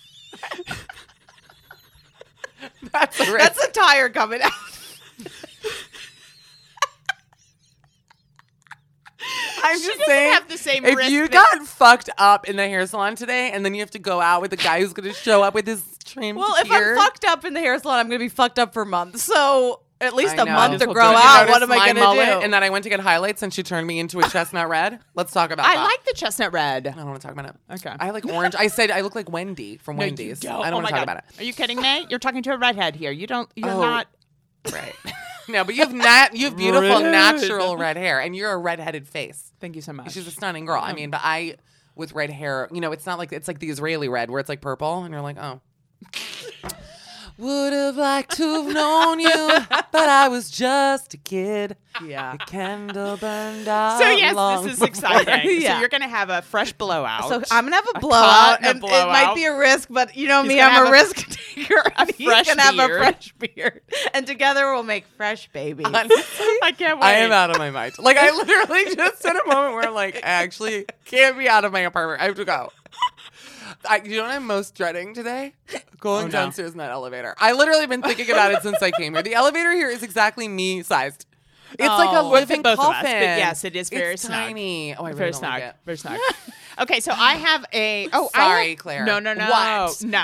That's a risk. That's a tire coming out. I'm She just doesn't saying. have the same If risk you that- got fucked up in the hair salon today, and then you have to go out with the guy who's going to show up with his trimmed Well, if beard. I'm fucked up in the hair salon, I'm going to be fucked up for months. So at least I a know. month to Just grow will do it. out. You What am noticed I my going to mullet, do? And then I went to get highlights, and she turned me into a chestnut red. Let's talk about I that. like the chestnut red. I don't want to talk about it. Okay. I like orange. I said I look like Wendy from No, you Wendy's. don't. I don't Oh want my to talk God. about it. Are you kidding me? You're talking to a redhead here. You're Oh. not. Right. No, but you have beautiful Red. natural red hair, and you're a redheaded face. Thank you so much. She's a stunning girl. I mean, but I with red hair, it's not like it's like the Israeli red where it's like purple, and you're like, oh. Would have liked to have known you, but I was just a kid. Yeah. The candle burned out. So yes, long this is before- exciting. Yeah. So you're going to have a fresh blowout. So I'm gonna have a cut blowout, and a and it might blowout. be a risk, but you know He's me, gonna I'm have a a- risk taker. a He's fresh gonna have a beard. fresh beard, and together we'll make fresh babies. I can't wait. I am out of my mind. Like, I literally just in a moment where I'm like, I actually can't be out of my apartment. I have to go. You know what I'm most dreading today? Going no. downstairs in that elevator. I literally been thinking about it since I came here. The elevator here is exactly me sized. It's like a Oh. living Both of us, coffin. but yes, it is very it's snug. tiny. Oh, I really Very don't like snug. it. Very snug. Okay, so I have a. Oh, Sorry, Claire. No. What? No.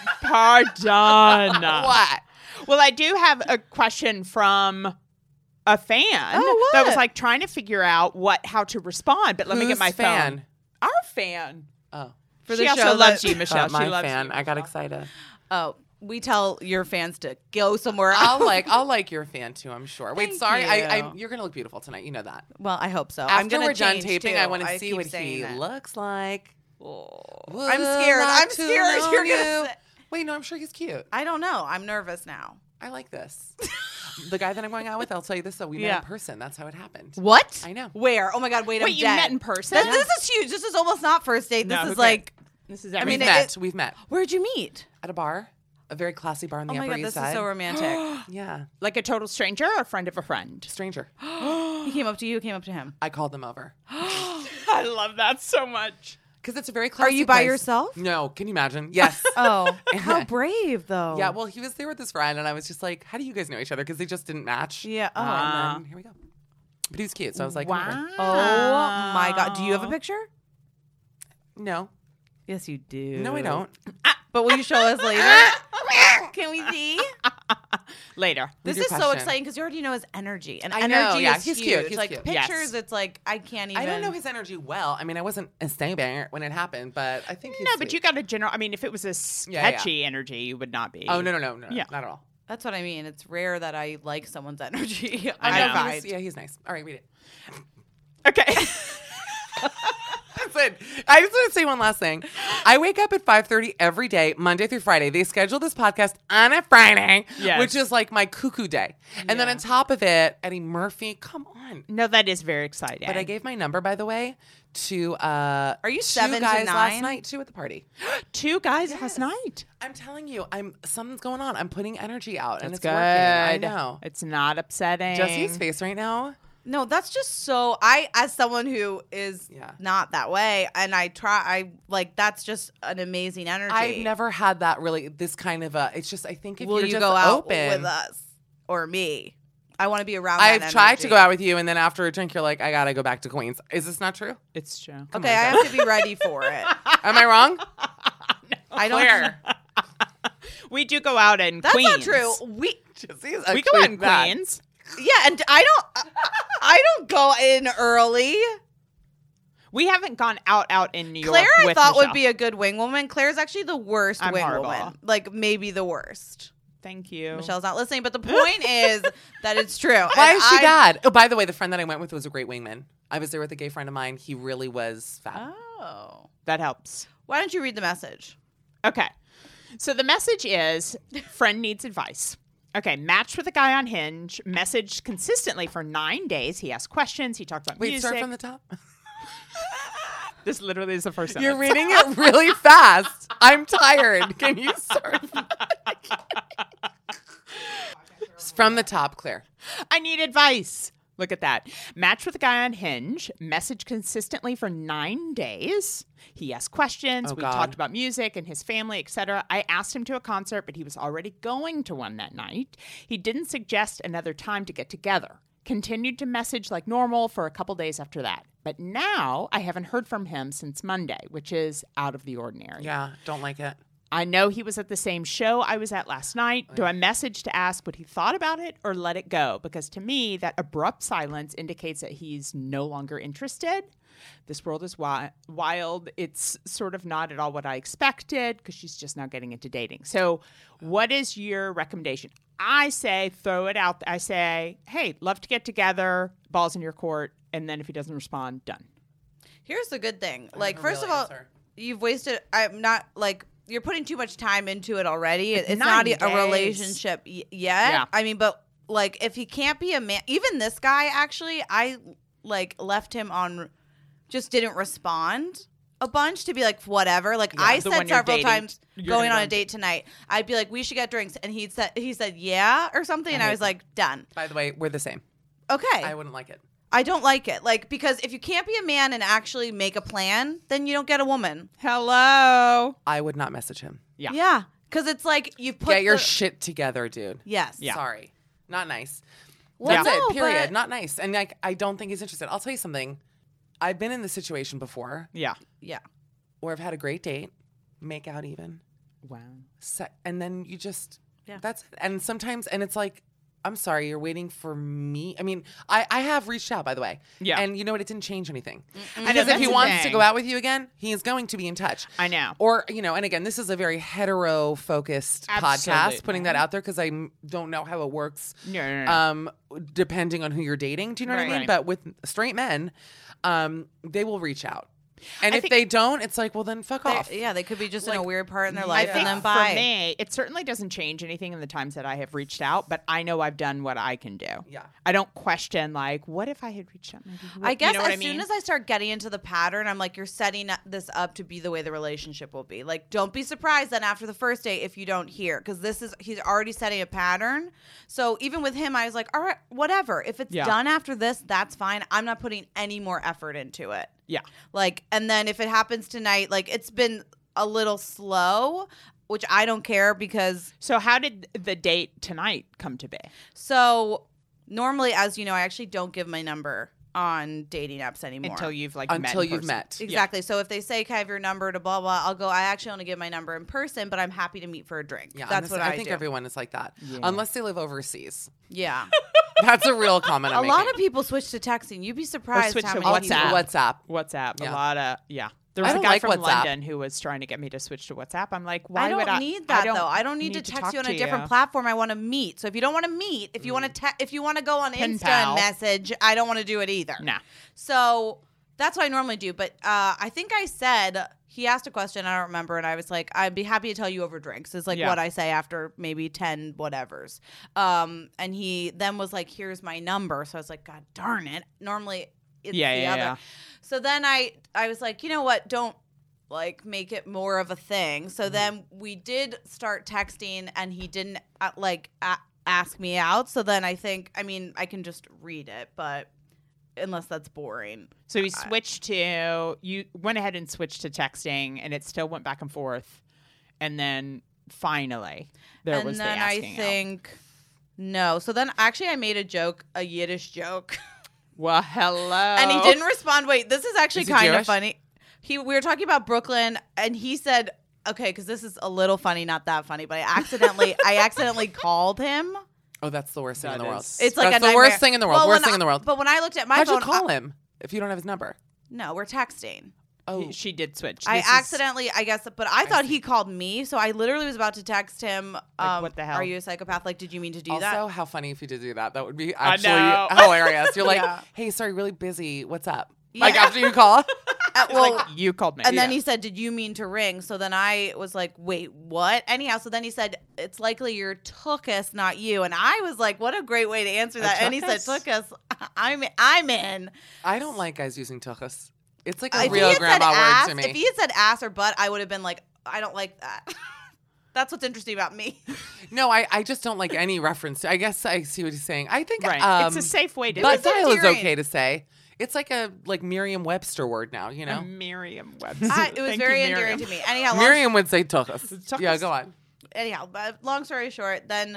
Pardon. What? Well, I do have a question from a fan Oh, that was what? like trying to figure out how to respond. But let me get Whose my fan? phone. Our fan. Oh, For She the also show loves that- you, Michelle. my she loves fan. you. I got excited. Oh, we tell your fans to go somewhere else. I'll like your fan too. I'm sure. Wait, Thank sorry. you. You're gonna look beautiful tonight. You know that. Well, I hope so. I'm After gonna we're done change, taping, too. I want to see keep what saying he that. looks like. I'm scared. I'm scared. You're gonna. Say- Wait, no, I'm sure he's cute. I don't know. I'm nervous now. I like this. The guy that I'm going out with, I'll tell you this though. We met Yeah. in person. That's how it happened. What? I know. Where? Oh my God! Wait, I'm Wait, you dead. met in person? This is huge. This is almost not first date. This No, who is cares? like. This is I everything. mean, We've met Where'd you meet? at a bar, a very classy bar on the Oh my Upper God! East This Side. is so romantic. Yeah, like a total stranger or a friend of a friend? stranger. He came up to you. Came up to him. I called them over I love that so much. because it's a very Are classy. you by place. yourself? No, can you imagine? Yes. Oh, how brave though. Yeah, well, he was there with his friend, and I was just like, "How do you guys know each other?" Because they just didn't match. Yeah. Oh. And then here we go. But he was cute, so I was like, Wow. "Okay." Oh my God! Do you have a picture? No, Yes, you do. no, I don't. But will you show us later? Can we see? Later. This your is so question. exciting because you already know his energy, and I know, energy yeah, is he's huge. cute, he's like cute. pictures, Yes. it's like I can't even. I don't know his energy well. I mean, I wasn't a sober when it happened, but I think he's No, but sweet. you got a general. I mean, if it was a Yeah, yeah. sketchy energy, you would not be. Oh no, Yeah. not at all. That's what I mean. It's rare that I like someone's energy. I know. He was- find. yeah, he's nice. All right, read it. Okay. That's it. I just want to say one last thing. I wake up at 5:30 every day, Monday through Friday. They schedule this podcast on a Friday, Yes. which is like my cuckoo day. And then on top of it, Eddie Murphy, come on. No, that is very exciting. But I gave my number, by the way, to Are you two 7 to guys 9? last night too at the party. 2 guys last night. I'm telling you, something's going on. I'm putting energy out, and That's it's good. working. I know. It's not upsetting. Jesse's face right now. No, that's just so. As someone who is Yeah. not that way, and that's just an amazing energy. I've never had that really. This kind of it's just. I think if Will you're you just go out open, with us or me? I want to be around. That I've tried energy. to go out with you, and then after a drink, you're like, I gotta go back to Queens. Is this not true? It's true. Okay, I have to be ready for it. Am I wrong? I don't. Claire. We do go out in That's Queens. not true. We We go out in Queens. yeah, and I don't go in early. We haven't gone out in New York. Claire, I with thought Michelle. would be a good wing woman. Claire's actually the worst I'm wing horrible. woman. Like maybe the worst. Thank you. Michelle's not listening, but the point is that it's true. Why And is she I- bad? Oh, by the way, the friend that I went with was a great wingman. I was there with a gay friend of mine. He really was fab. Oh. That helps. Why don't you read the message? Okay. So the message is friend needs advice. Okay, matched with a guy on Hinge, messaged consistently for 9 days. He asked questions. He talked about Wait, music. start from the top. This literally is the first You're sentence. reading it really fast. I'm tired. Can you start from the top, Claire? I need advice. Look at that. Matched with a guy on Hinge, messaged consistently for 9 days. He asked questions. Oh, we God. talked about music and his family, etc. I asked him to a concert, but he was already going to one that night. He didn't suggest another time to get together. Continued to message like normal for a couple days after that. But now I haven't heard from him since Monday, which is out of the ordinary. Yeah, don't like it. I know he was at the same show I was at last night. Do I message to ask what he thought about it or let it go? Because to me, that abrupt silence indicates that he's no longer interested. This world is wild. It's sort of not at all what I expected because she's just now getting into dating. So what is your recommendation? I say throw it out. I say, hey, love to get together, balls in your court. And then if he doesn't respond, done. Here's the good thing. I Like, have a first real of all, answer. you've wasted. I'm not like you're putting too much time into it already. It's 9 not a days. relationship yet. Yeah. I mean, but like if he can't be a man, even this guy actually, I like left him on. Just didn't respond a bunch to be like whatever. Like I the said one you're several dating, times you're going gonna on go a date tonight. I'd be like, we should get drinks, and he said yeah or something, and I was like, done. By the way, we're the same. Okay, I wouldn't like it. I don't like it. Like because if you can't be a man and actually make a plan, then you don't get a woman. Hello. I would not message him. Yeah. Yeah, because it's like you put Get your the- shit together, dude. yes. Yeah. Sorry. Not nice. Well, That's no, it. Period. but- Not nice. And like, I don't think he's interested. I'll tell you something. I've been in this situation before Yeah. Yeah. where I've had a great date, make out even, Wow. and then you just, Yeah. that's it. And sometimes, and it's like, I'm sorry, you're waiting for me. I mean, I have reached out, by the way. Yeah. And you know what? It didn't change anything. I know, Because if that's he the wants to thing. go out with you again, he is going to be in touch. I know. Or, you know, and again, this is a very hetero-focused podcast, Absolutely. putting that out there because I don't know how it works No. depending on who you're dating. Do you know what I Right. mean? Right. But with straight men, they will reach out. And I if think- they don't, it's like, well, then fuck off. Yeah, they could be just in a Like, weird part in their I life I and think then for bye. me, it certainly doesn't change anything in the times that I have reached out, but I know I've done what I can do. Yeah. I don't question, like, what if I had reached out? Maybe I guess you know what as I mean? soon as I start getting into the pattern, I'm like, you're setting this up to be the way the relationship will be. Like, don't be surprised then after the first date if you don't hear, because he's already setting a pattern. So even with him, I was like, all right, whatever. If it's Yeah. done after this, that's fine. I'm not putting any more effort into it. Yeah. Like, and then if it happens tonight, like it's been a little slow, which I don't care because So how did the date tonight come to be? so normally, as you know, I actually don't give my number on dating apps anymore. Until you've like Until met in you've person. met. Exactly. So if they say, "Can I have your number?" to blah blah, I'll go. I actually only give my number in person, but I'm happy to meet for a drink. Yeah, That's what I think do. everyone is like that. Yeah. Unless they live overseas. Yeah, That's a real comment a I'm lot making. of people switch to texting. You'd be surprised switch how to many WhatsApp. people. WhatsApp. WhatsApp. Yeah. A lot of There was I a don't guy like from WhatsApp. London who was trying to get me to switch to WhatsApp. I'm like, why I don't would I need that I though. I don't need to text talk you on to a different you. platform. I want to meet. So if you don't want to meet, if you want to, if you want to go on Pen Insta pal. and message, I don't want to do it either. Nah. So that's what I normally do. But I think I said, he asked a question, I don't remember, and I was like, I'd be happy to tell you over drinks, is like Yeah. what I say after maybe 10 whatevers. And he then was like, here's my number. So I was like, God darn it. Normally it's Yeah, the yeah, other. yeah. So then I was like, you know what? Don't like make it more of a thing. So then we did start texting, and he didn't ask me out. So then I think, I mean, I can just read it, but unless that's boring. So you switched to, you went ahead and switched to texting, and it still went back and forth. And then finally, there was the asking I think, no. So then actually I made a Yiddish joke. Well, hello. And he didn't respond. Wait, this is actually Is he kind of Jewish? funny. We were talking about Brooklyn, and he said, okay, because this is a little funny, not that funny, but I accidentally called him. Oh, that's the worst thing in the world. It's like that's a the worst nightmare. thing in the world. Well, Worst thing in the world. But when I looked at my How'd phone, you call him if you don't have his number? No, we're texting. Oh, She did switch. I This is- accidentally, I guess, but I thought he called me, so I literally was about to text him. What the hell? Are you a psychopath? Like, did you mean to do also, that? how funny if you did do that. That would be I actually know. hilarious. You're like, Yeah. hey, sorry, really busy. What's up? Yeah. Like after you call. Well, Like, you called me. and then he said, did you mean to ring? So then I was like, wait, what? Anyhow, so then he said, it's likely you're Tookus, not you. And I was like, what a great way to answer that. And he said, Tookus? Tookus, I'm in. I don't like guys using tuchus. It's like a If he real had said grandma ass, word to me. if he had said ass or butt, I would have been like, I don't like that. That's what's interesting about me. No, I just don't like any reference to. I guess I see what he's saying. I think Right. It's a safe way to do butt it. dial is endearing. okay to say. It's like a Merriam-Webster word now, you know? Merriam-Webster. It was Thank very you, endearing Miriam. to me. Anyhow, Miriam would say tuchus. Tuchus. Yeah, go on. anyhow, but long story short, then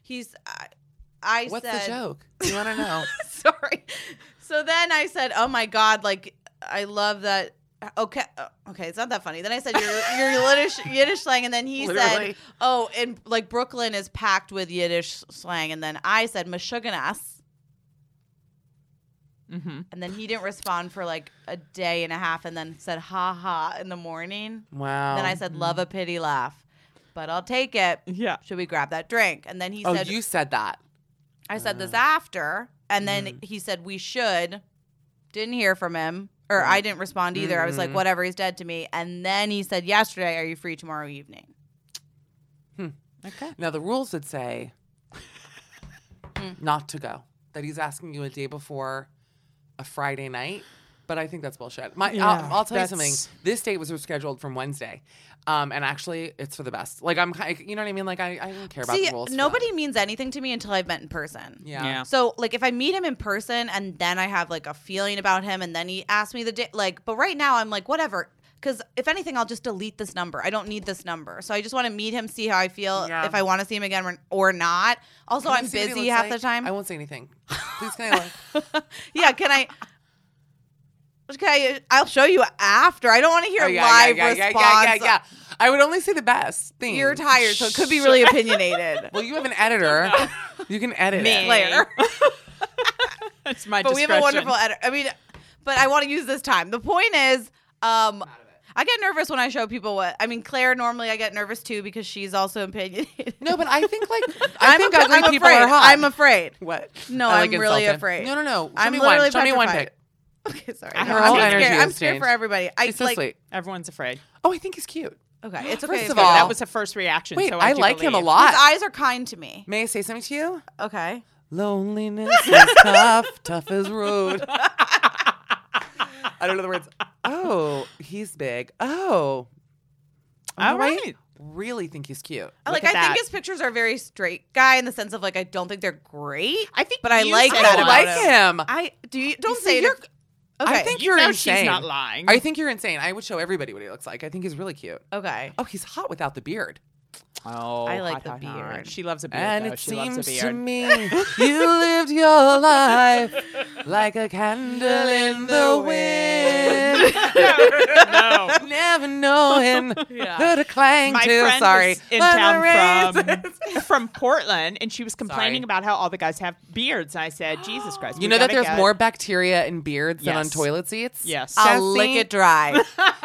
I What's said, the joke? You want to know? sorry. So then I said, oh my God, like, I love that. Okay, it's not that funny. Then I said, your Yiddish slang. And then he Literally. said, oh, and like Brooklyn is packed with Yiddish slang. And then I said, Meshuggah. Mm-hmm. And then he didn't respond for like a day and a half and then said, ha ha, in the morning. Wow. Then I said, love a pity laugh, but I'll take it. Yeah. Should we grab that drink? And then he oh, said, you said that. I said this after. And then he said, we should. Didn't hear from him. Or I didn't respond either. I was like, whatever, he's dead to me. And then he said, yesterday, are you free tomorrow evening? Okay. Now, the rules would say not to go. That he's asking you a day before a Friday night. But I think that's bullshit. Yeah, I'll tell you that's- something. This date was scheduled from Wednesday. And actually, it's for the best. Like, you know what I mean? Like, I don't care about See, the rules. for nobody that. means anything to me until I've met in person. Yeah. So, like, if I meet him in person and then I have, like, a feeling about him and then he asks me the day, like, but right now I'm like, whatever. Because if anything, I'll just delete this number. I don't need this number. So I just want to meet him, see how I feel, Yeah. if I want to see him again or not. Also, Can I I'm see what he busy looks half like? the time. I won't say anything. Please, can I look? Yeah, can I? Okay, I'll show you after. I don't want to hear live response. Yeah. I would only say the best thing. You're tired, so it could be really opinionated. Well, you have an editor. You can edit it. Claire. That's my But we discretion. have a wonderful editor. I mean, but I want to use this time. The point is, I get nervous when I show people what. I mean, Claire, normally I get nervous too because she's also opinionated. No, but I think I think ugly I'm people afraid. are hot. I'm afraid. What? No, I like I'm really insulted. afraid. No. Show I'm me literally one. Show me one petrified. pic. Okay, sorry. Her No, whole I'm energy scared. has I'm scared for changed. everybody. She's so sweet. Everyone's afraid. Oh, I think he's cute. Okay, it's okay. First of if all- That was the first reaction. Wait, so I do like him a believe. lot. his eyes are kind to me. May I say something to you? Okay. Loneliness is tough as road. I don't know the words. Oh, he's big. Oh. All right. Really think he's cute. Like, at I that. think his pictures are very straight guy in the sense of like I don't think they're great. I think but I you like said that I it. about like him. I do. You don't see, say it. you're- Okay. I think You you're know insane. she's not lying. I think you're insane. I would show everybody what he looks like. I think he's really cute. Okay. Oh, he's hot without the beard. Oh, I like hot, the hot, hot. beard. She loves a beard. And though. it She loves seems a to beard. me you lived your life like a candle in the wind. No. Never knowing Yeah. who to clang My to. friend Sorry. was in But town the raisins- from Portland, and she was complaining Sorry. about how all the guys have beards. And I said, Jesus Christ. You we know that gotta there's get- more bacteria in beards than on Yes. toilet seats? Yes. I'll Sassy. lick it dry.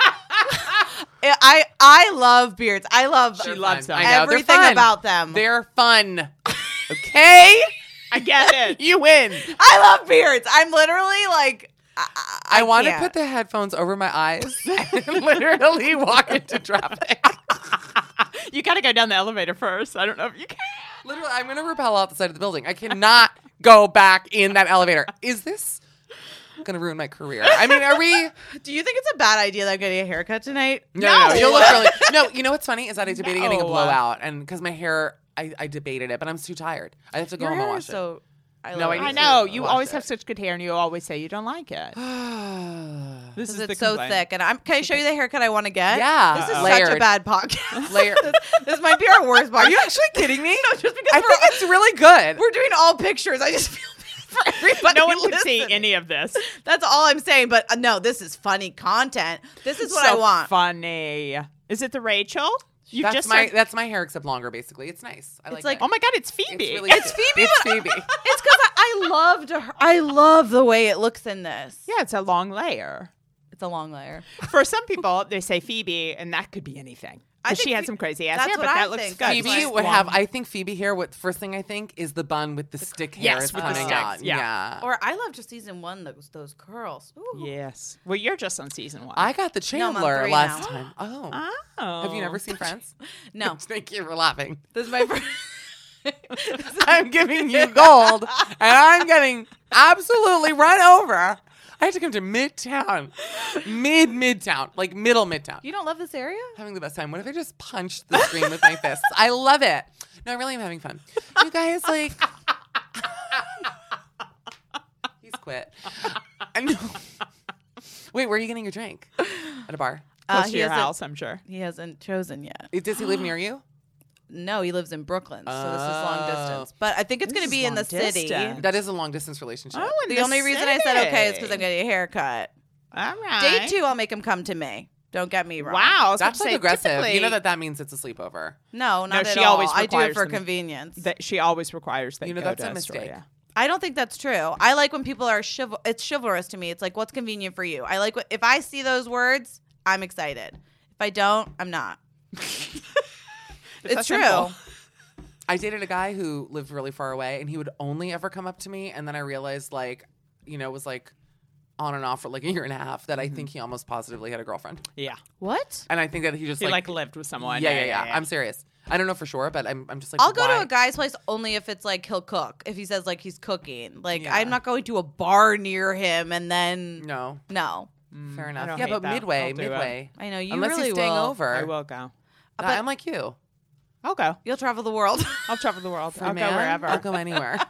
I love beards. I love She loves them. I know, they're everything fun. about them. They're fun. Okay? I get it. You win. I love beards. I'm literally like I want to can't. put the headphones over my eyes and literally walk into traffic. You got to go down the elevator first. I don't know if you can. Literally, I'm going to rappel out the side of the building. I cannot go back in that elevator. Is this going to ruin my career? I mean, are we? Do you think it's a bad idea that I'm getting a haircut tonight? No. You'll look really. No, you know what's funny is that I debated getting a No. blowout, and because my hair, I debated it, but I'm too tired. I have to go Your home and hair wash is so I No, love I it. need I know. to You watch always it. have such good hair, and you always say you don't like it. This is the It's so complaint. thick, and can I show you the haircut I want to get? Yeah. this is such a Layered. bad podcast. Layer. This might be our worst podcast. Are you actually kidding me? No, just because I think it's really good. we're doing all pictures. I just feel bad for everybody. No one can see listening. any of this. That's all I'm saying. But no, this is funny content. This is what So I want. funny. Is it the Rachel? You That's just my said- that's my hair except longer. Basically, it's nice. I It's like like- it. Oh my God, it's Phoebe. It's really It's cute. Phoebe, It's but- Phoebe. It's because I loved her. I love the way it looks in this. Yeah, it's a long layer. It's a long layer. For some people, they say Phoebe, and that could be anything. I 'Cause think she had Phoe- some crazy ass that's hair, what but I that looks think. good. That's Phoebe like would long. have. I think Phoebe here. What first thing I think is the bun with the stick hairs Yes, with the coming sticks, out. yeah. Or I loved just season 1. Those curls. Ooh. Yes. Well, you're just on season 1. I got the No, I'm on Chandler 3 last now. time. Oh. Oh. Have you never seen Friends? No, Thank you for laughing. this is my first. I'm giving you gold, and I'm getting absolutely run over. I had to come to Midtown, Midtown, like middle Midtown. You don't love this area? Having the best time. What if I just punched the screen with my fists? I love it. No, I really am having fun. You guys, like, he's quit. I know. Wait, where are you getting your drink? At a bar. Close he to your hasn't- house, I'm sure. He hasn't chosen yet. Does he live near you? No, he lives in Brooklyn, so this is long Oh. distance. But I think it's This going to is be in the long city. distance. That is a long distance relationship. Oh, in The only reason I said okay is because I'm getting a haircut. All right. Date 2, I'll make him come to me. Don't get me wrong. Wow. I was about That's to like say, aggressive. You typically, know that means it's a sleepover. No, not No, at she all. always I do it requires for them- convenience. that she always requires that You know, go that's to a mistake. Astoria. I don't think that's true. I like when people are it's chivalrous to me. It's like, what's convenient for you? I like if I see those words, I'm excited. If I don't, I'm not. It's It's that true. simple. I dated a guy who lived really far away, and he would only ever come up to me. And then I realized, like, you know, it was like on and off for like a year and a half that I think he almost positively had a girlfriend. Yeah. What? And I think that he just He like lived with someone. yeah. I'm serious. I don't know for sure, but I'm just like, I'll go to why? a guy's place only if it's like he'll cook. If he says like he's cooking, like Yeah. I'm not going to a bar near him and then No, no. fair I enough. don't Yeah, hate but that. midway. I'll do it. I know you Unless really he's staying will. over. I will go. I'm like you. I'll go. You'll travel the world. I'll travel the world. I'll Man, go wherever. I'll go anywhere.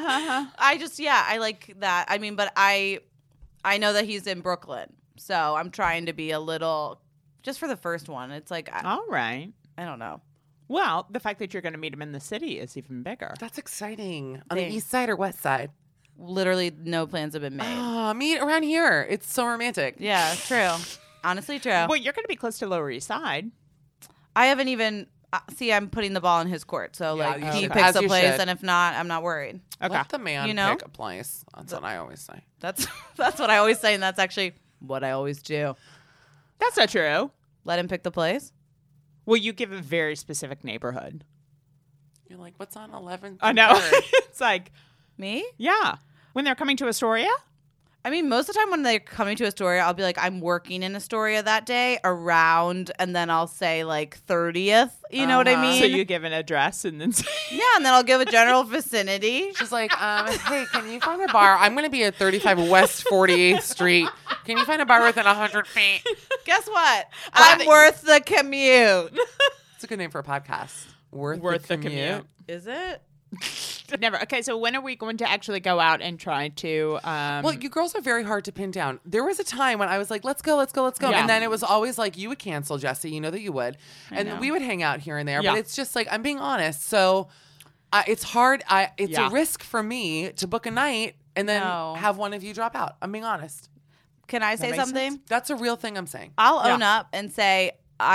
I just I like that. I mean, but I know that he's in Brooklyn, so I'm trying to be a little just for the first one. It's like All right. I don't know. Well, the fact that you're going to meet him in the city is even bigger. That's exciting. On the Thanks. east side or west side? Literally, no plans have been made. Ah, meet around here. It's so romantic. Yeah, true. Honestly, true. Well, you're going to be close to Lower East Side. I haven't even see. I'm putting the ball in his court, so Yeah, like you he should. picks As a you place, should. and if not, I'm not worried. Okay. Let the man You know? pick a place. That's what I always say. That's that's what I always say, and that's actually what I always do. That's not true. Let him pick the place. Well, you give a very specific neighborhood. You're like, what's on 11th? I know. It's like, Me? yeah. When they're coming to Astoria? I mean, most of the time when they're coming to Astoria, I'll be like, I'm working in Astoria that day around, and then I'll say like 30th. You know what I Uh-huh. mean? So you give an address and then say, yeah, and then I'll give a general vicinity. She's like, hey, can you find a bar? I'm going to be at 35 West 48th Street. Can you find a bar within 100 feet? Guess what? I'm worth the commute. It's a good name for a podcast. Worth the commute. Is it? Never. Okay, so when are we going to actually go out and try to Well, you girls are very hard to pin down. There was a time when I was like, let's go. Yeah. And then it was always like, you would cancel, Jesse. You know that you would. And know. we would hang out here and there. Yeah. But it's just like, I'm being honest. So it's hard. It's Yeah. a risk for me to book a night and then No. have one of you drop out. I'm being honest. Can I say makes something? sense. That's a real thing I'm saying. I'll Yeah. own up and say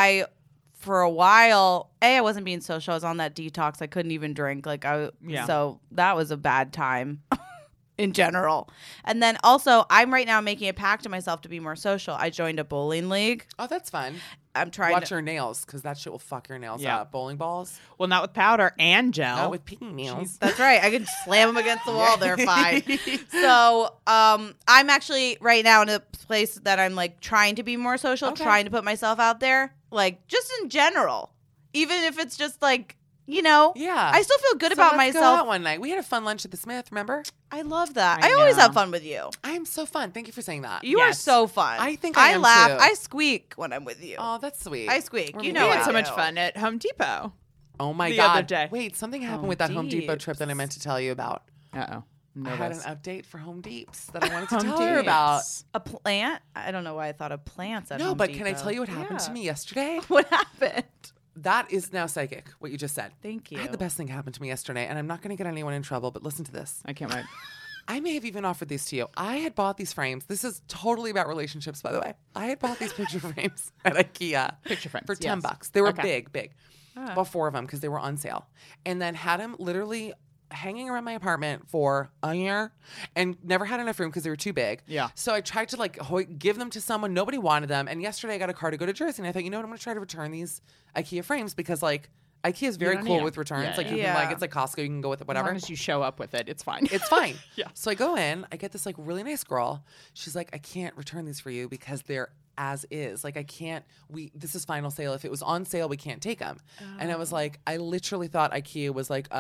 for a while, I wasn't being social. I was on that detox. I couldn't even drink. Yeah. So that was a bad time in general. And then also, I'm right now making a pact to myself to be more social. I joined a bowling league. Oh, that's fun. I'm trying Watch to. your nails because that shit will fuck your nails Yeah. up. Bowling balls? well, not with powder and gel. Not with pink nails. That's right. I can slam them against the wall. They're fine. So I'm actually right now in a place that I'm like trying to be more social, Okay. trying to put myself out there, like just in general, even if it's just like, you know, Yeah. I still feel good So about let's Go myself. out one night. We had a fun lunch at the Smith, remember? I love that. I I always know. have fun with you. I am so fun. Thank you for saying that. You are Yes. so fun. I think I am laugh. too. I squeak when I'm with you. Oh, that's sweet. I squeak. We're You we know had I so do. much fun at Home Depot. Oh my the God. other day. Wait, something happened Home with that Home Depot Deeps. trip that I meant to tell you about. Uh-oh. I had an nervous. update for Home Deeps that I wanted to Home tell her about. Deeps. A plant? I don't know why I thought of plants at No, Home but can I Depot. tell you what happened to Yeah. me yesterday? What happened? That is now psychic, what you just said. Thank you. I had the best thing happen to me yesterday, and I'm not going to get anyone in trouble, but listen to this. I can't wait. I may have even offered these to you. I had bought these frames. This is totally about relationships, by the way. I had bought these picture frames at IKEA. Picture frames, For $10. yes. They were Okay. big. About 4 of them because they were on sale. And then had them literally hanging around my apartment for a year and never had enough room because they were too big. Yeah. So I tried to give them to someone. Nobody wanted them. And yesterday I got a car to go to Jersey. And I thought, you know what? I'm going to try to return these IKEA frames because IKEA is very don't cool need 'em. with returns. Yeah, Like you yeah. can it's like Costco. You can go with it, As whatever. long as you show up with it, it's fine. It's fine. Yeah. So I go in, I get this really nice girl. She's like, I can't return these for you because they're as is. Like I can't, this is final sale. If it was on sale, we can't take them. And I was like, I literally thought IKEA was like,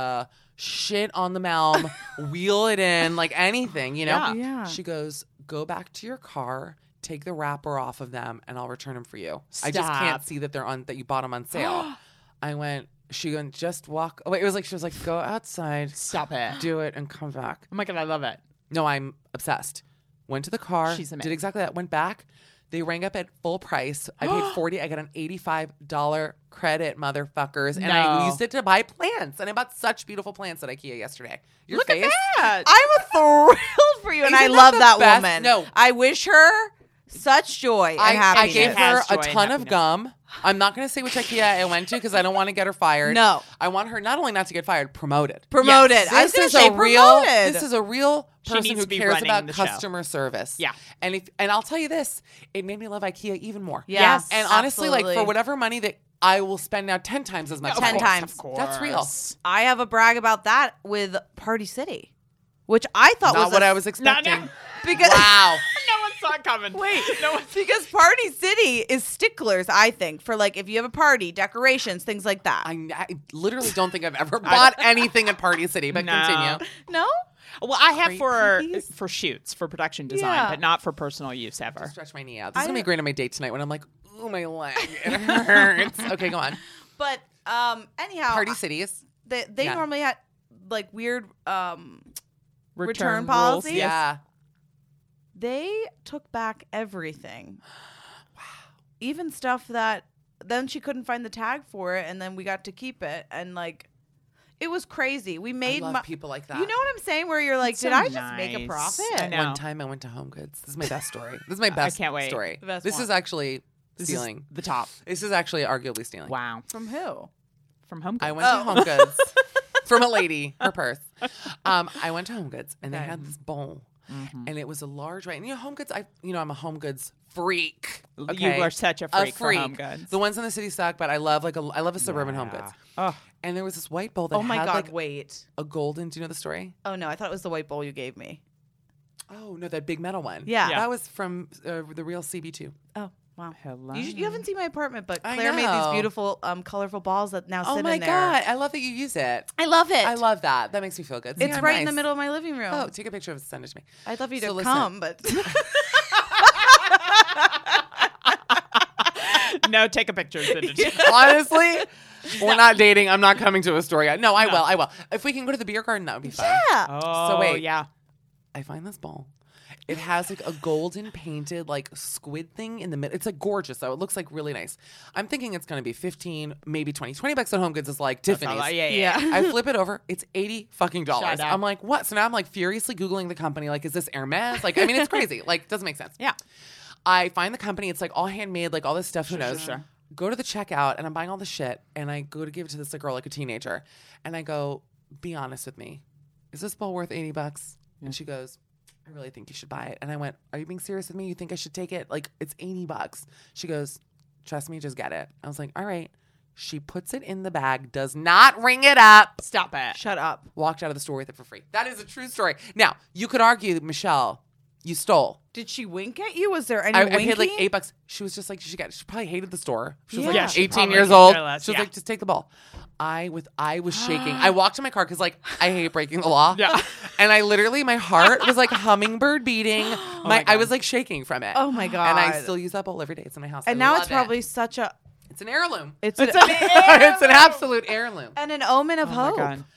shit on the Malm, wheel it in, like anything, you know? Yeah. Yeah. She goes, go back to your car, take the wrapper off of them and I'll return them for you. I just can't Stop. see that that you bought them on sale. I went, she went, just walk away. It was like, she was like, go outside, Stop it. do it and come back. Oh my God, I love it. No, I'm obsessed. Went to the car. She's amazing. Did exactly that. Went back. They rang up at full price. I paid $40. I got an $85 credit, motherfuckers. And I No. used it to buy plants. And I bought such beautiful plants at IKEA yesterday. Your Look face? at that. I'm thrilled for you, and Isn't I that love the that best? woman. No. I wish her such joy and I happiness. gave her Has a joy and ton of happiness. gum. I'm not going to say which IKEA I went to because I don't want to get her fired. No. I want her not only not to get fired, promoted. Promoted. Yes. I was This going to is say a real. promoted. This is a real She person needs who to be cares running about the show. customer service. Yeah. and I'll tell you this, it made me love IKEA even more. Yeah, and honestly, like absolutely. for whatever money that I will spend now 10 times as much. Of 10 course, times. Of course. That's real. I have a brag about that with Party City, which I thought Not was what a- I was expecting. because Wow. No one saw it coming. Wait, because Party City is sticklers, I think, for like if you have a party, decorations, things like that. I literally don't think I've ever bought anything at Party City, but No. continue. No? Well, I have Cookies? for shoots, for production design, Yeah. but not for personal use ever. Stretch my knee out. This is I- going to be great on my date tonight when I'm like, ooh, my leg. It hurts. Okay, go on. But anyhow, Party Cities. they Yeah. normally had like weird return rules, policies. yes. Yeah. They took back everything. Wow. Even stuff that then she couldn't find the tag for it, and then we got to keep it, and like it was crazy. We I made love people like that. You know what I'm saying? Where you're like, It's did so I just make a nice. profit? I know. One time I went to Home Goods. This is my best story. This is my best can't wait. story. The best this one. is actually This stealing. is the top. This is actually arguably stealing. Wow. From who? From Home Goods. I went to Home Goods from a lady, her purse. I went to Home Goods and they Okay. had this bowl. Mm-hmm. And it was a large, right? And Home Goods, I'm a Home Goods freak. You Okay? are such a freak for Home Goods. The ones in the city suck, but I love a suburban Home Goods. Oh, And there was this white bowl that Oh my had god! like Wait. a golden. Do you know the story? Oh no! I thought it was the white bowl you gave me. Oh no, that big metal one. Yeah. that was from the real CB2. Oh wow! hello. You haven't seen my apartment, but I Claire made these know. beautiful, colorful balls that now Oh sit my in there. god, I love that you use it. I love it. I love that. That makes me feel good. It's Yeah, right in the nice. middle of my living room. Oh, take a picture of it, send it to me. I'd love you to So listen. come, but No, take a picture. Send it to me. Honestly, we're not dating. I'm not coming to a story. No, I will. I will. If we can go to the beer garden, that would be fun. yeah. Oh, wait. yeah. I find this bowl. It has like a golden painted like squid thing in the middle. It's like gorgeous though. It looks like really nice. I'm thinking it's going to be 15, maybe 20. $20 at Home Goods is like Tiffany's. Yeah. Yeah. I flip it over. It's $80 fucking dollars. Shut up. I'm like, what? So now I'm like furiously Googling the company. Like, is this Hermes? Like, I mean, it's crazy. Like, doesn't make sense. Yeah. I find the company. It's like all handmade, like all this stuff. Who knows? sure. Go to the checkout and I'm buying all the shit. And I go to give it to this girl, like a teenager. And I go, be honest with me. Is this bowl worth $80? And she goes, I really think you should buy it. And I went, are you being serious with me? You think I should take it? Like, it's $80. She goes, trust me, just get it. I was like, all right. She puts it in the bag, does not ring it up, Stop it. Shut up. walked out of the store with it for free. That is a true story. Now, you could argue, Michelle, you stole. Did she wink at you? Was there any I winking? paid like $8. She was just like, she probably hated the store. She was Yeah, like she 18 probably years could old. care less, She was yeah. like, just take the ball. I was shaking. I walked to my car because like I hate breaking the law. Yeah. And I literally, my heart was like hummingbird beating. my I God. was like shaking from it. Oh my god! And I still use that bowl every day. It's in my house. And I now love it's it. probably such a It's an heirloom. it's It's an, an It's an absolute heirloom. and an omen of Oh my hope. God.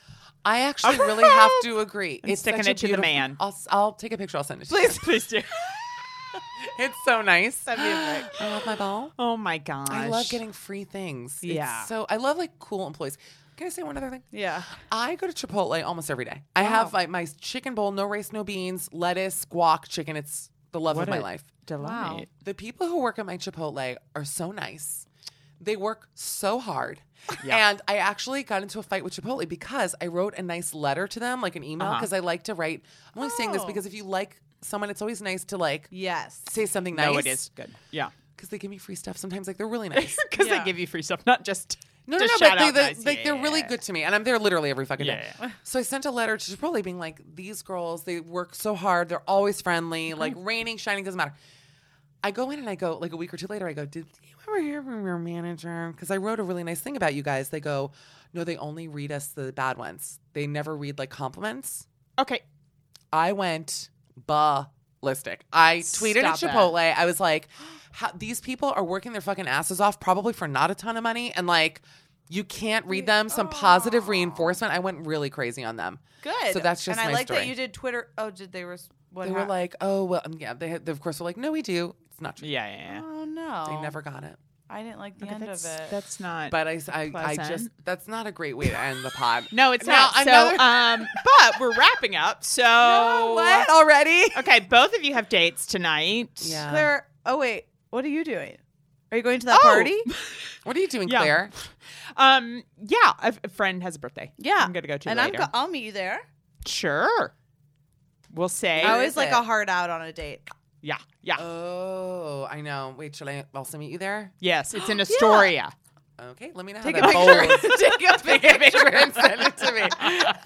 I actually really have to agree. I'm sticking it to the man. I'll take a picture. I'll send it to Please, please do. you. It's so nice. That'd be a I love my ball. Oh my gosh. I love getting free things. Yeah. It's so I love like cool employees. Can I say one other thing? Yeah. I go to Chipotle almost every day. I have like my chicken bowl, no rice, no beans, lettuce, guac, chicken. It's the love of my life. Delight. Wow. The people who work at my Chipotle are so nice. They work so hard. Yeah. And I actually got into a fight with Chipotle because I wrote a nice letter to them, like an email, because I like to write. I'm only saying this because if you like someone, it's always nice to like Yes. say something nice. No, it is good. Yeah. Because they give me free stuff. Sometimes like they're really nice. Because Yeah. they give you free stuff, not just No, just but shout out nice. they're really good to me, and I'm there literally every fucking day. Yeah. So I sent a letter to Chipotle being like, these girls, they work so hard, they're always friendly, like raining, shining, doesn't matter. I go in and I go, like a week or two later, I go, did you ever hear from your manager? Because I wrote a really nice thing about you guys. They go, no, they only read us the bad ones. They never read like compliments. Okay. I went ballistic. I tweeted Stop at Chipotle. I was like, these people are working their fucking asses off, probably for not a ton of money. And like, you can't read them some positive reinforcement. I went really crazy on them. Good. So that's just and I my like story. that you did Twitter. Oh, did they? What They were like, oh, well, yeah. They of course were like, no, we do. It's not true. Yeah. oh no, They never got it. I didn't like the Okay, end that's, of it. that's not. But I just, Pleasant. that's not a great way to end the pod. no, it's Now, not. another- But we're wrapping up. So What already? Okay, both of you have dates tonight. Yeah. Claire. Oh wait, what are you doing? Are you going to that Oh. party? What are you doing, Yeah. Claire? Yeah, a friend has a birthday. Yeah, I'm gonna go to and later. I'll meet you there. Sure. We'll say. I always is like it? a heart out on a date. Yeah. Oh, I know. Wait, should I also meet you there? Yes, it's in Astoria. Okay, let me know Take how a that bowls. picture. Take a picture and send it to me.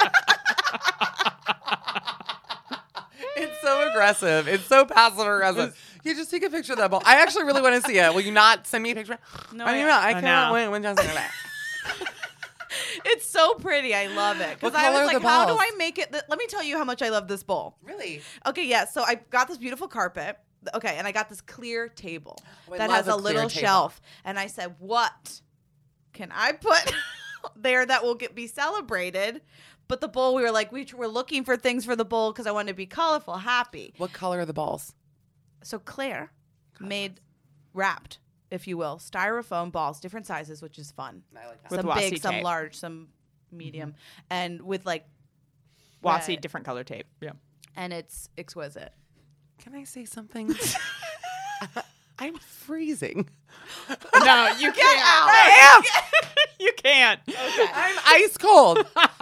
It's so aggressive. It's so passive aggressive. You just take a picture of that bowl. I actually really want to see it. Will you not send me a picture? No, I mean, I- I Oh, cannot no. wait when Johnson that. It's so pretty. I love it. Because What I color was are like, the how do balls? I make it? Let me tell you how much I love this bowl. Really? Okay, yeah. So I got this beautiful carpet. Okay, and I got this clear table Oh, I that love has a a clear little table. shelf. And I said, what can I put there that will be celebrated? But the bowl, we were like, we were looking for things for the bowl because I wanted to be colorful, happy. What color are the balls? So Claire made wrapped, if you will, styrofoam balls, different sizes, which is fun. I like that. With Some washi big, some tape. large, some medium, and with like, Washi, red. different color tape. Yeah. And it's exquisite. Can I say something? I'm freezing. No, you can't. I am. You can't. I'm ice cold.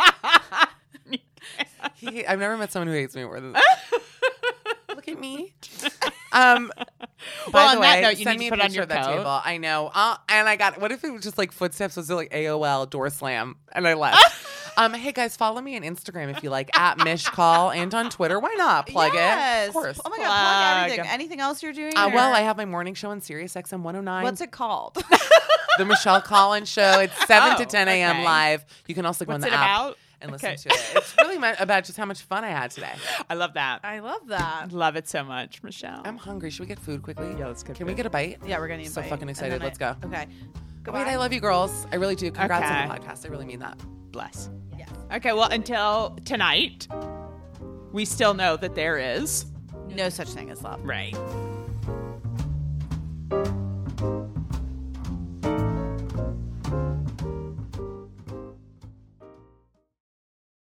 I've never met someone who hates me more than Look at me. By Well, the on that way, note, you send need me to a put on picture your of that coat. table. I know. And I got. What if it was just like footsteps? Was it like AOL door slam? And I left. Hey guys, follow me on Instagram if you like at Mishcall and on Twitter. Why not plug Yes. it? Of course. Oh my God, plug everything. Plug. Anything else you're doing? Well, or- I have my morning show on Sirius XM 109. What's it called? The Michelle Collins Show. It's 7 to Oh, 10 a.m. okay. live. You can also go What's on the it app about? and Okay. listen to it. It's really about just how much fun I had today. I love that. I love that. Love it so much, Michelle. I'm hungry. Should we get food quickly? Yeah, let's get Can we food. get a bite? Yeah, we're gonna need a So bite. fucking And excited. then Let's go. Okay. Wait, I love you girls. I really do. Congrats on Okay. the podcast. I really mean that. Bless. Yes. Okay, well, until tonight, we still know that there is. No such thing as love. Right.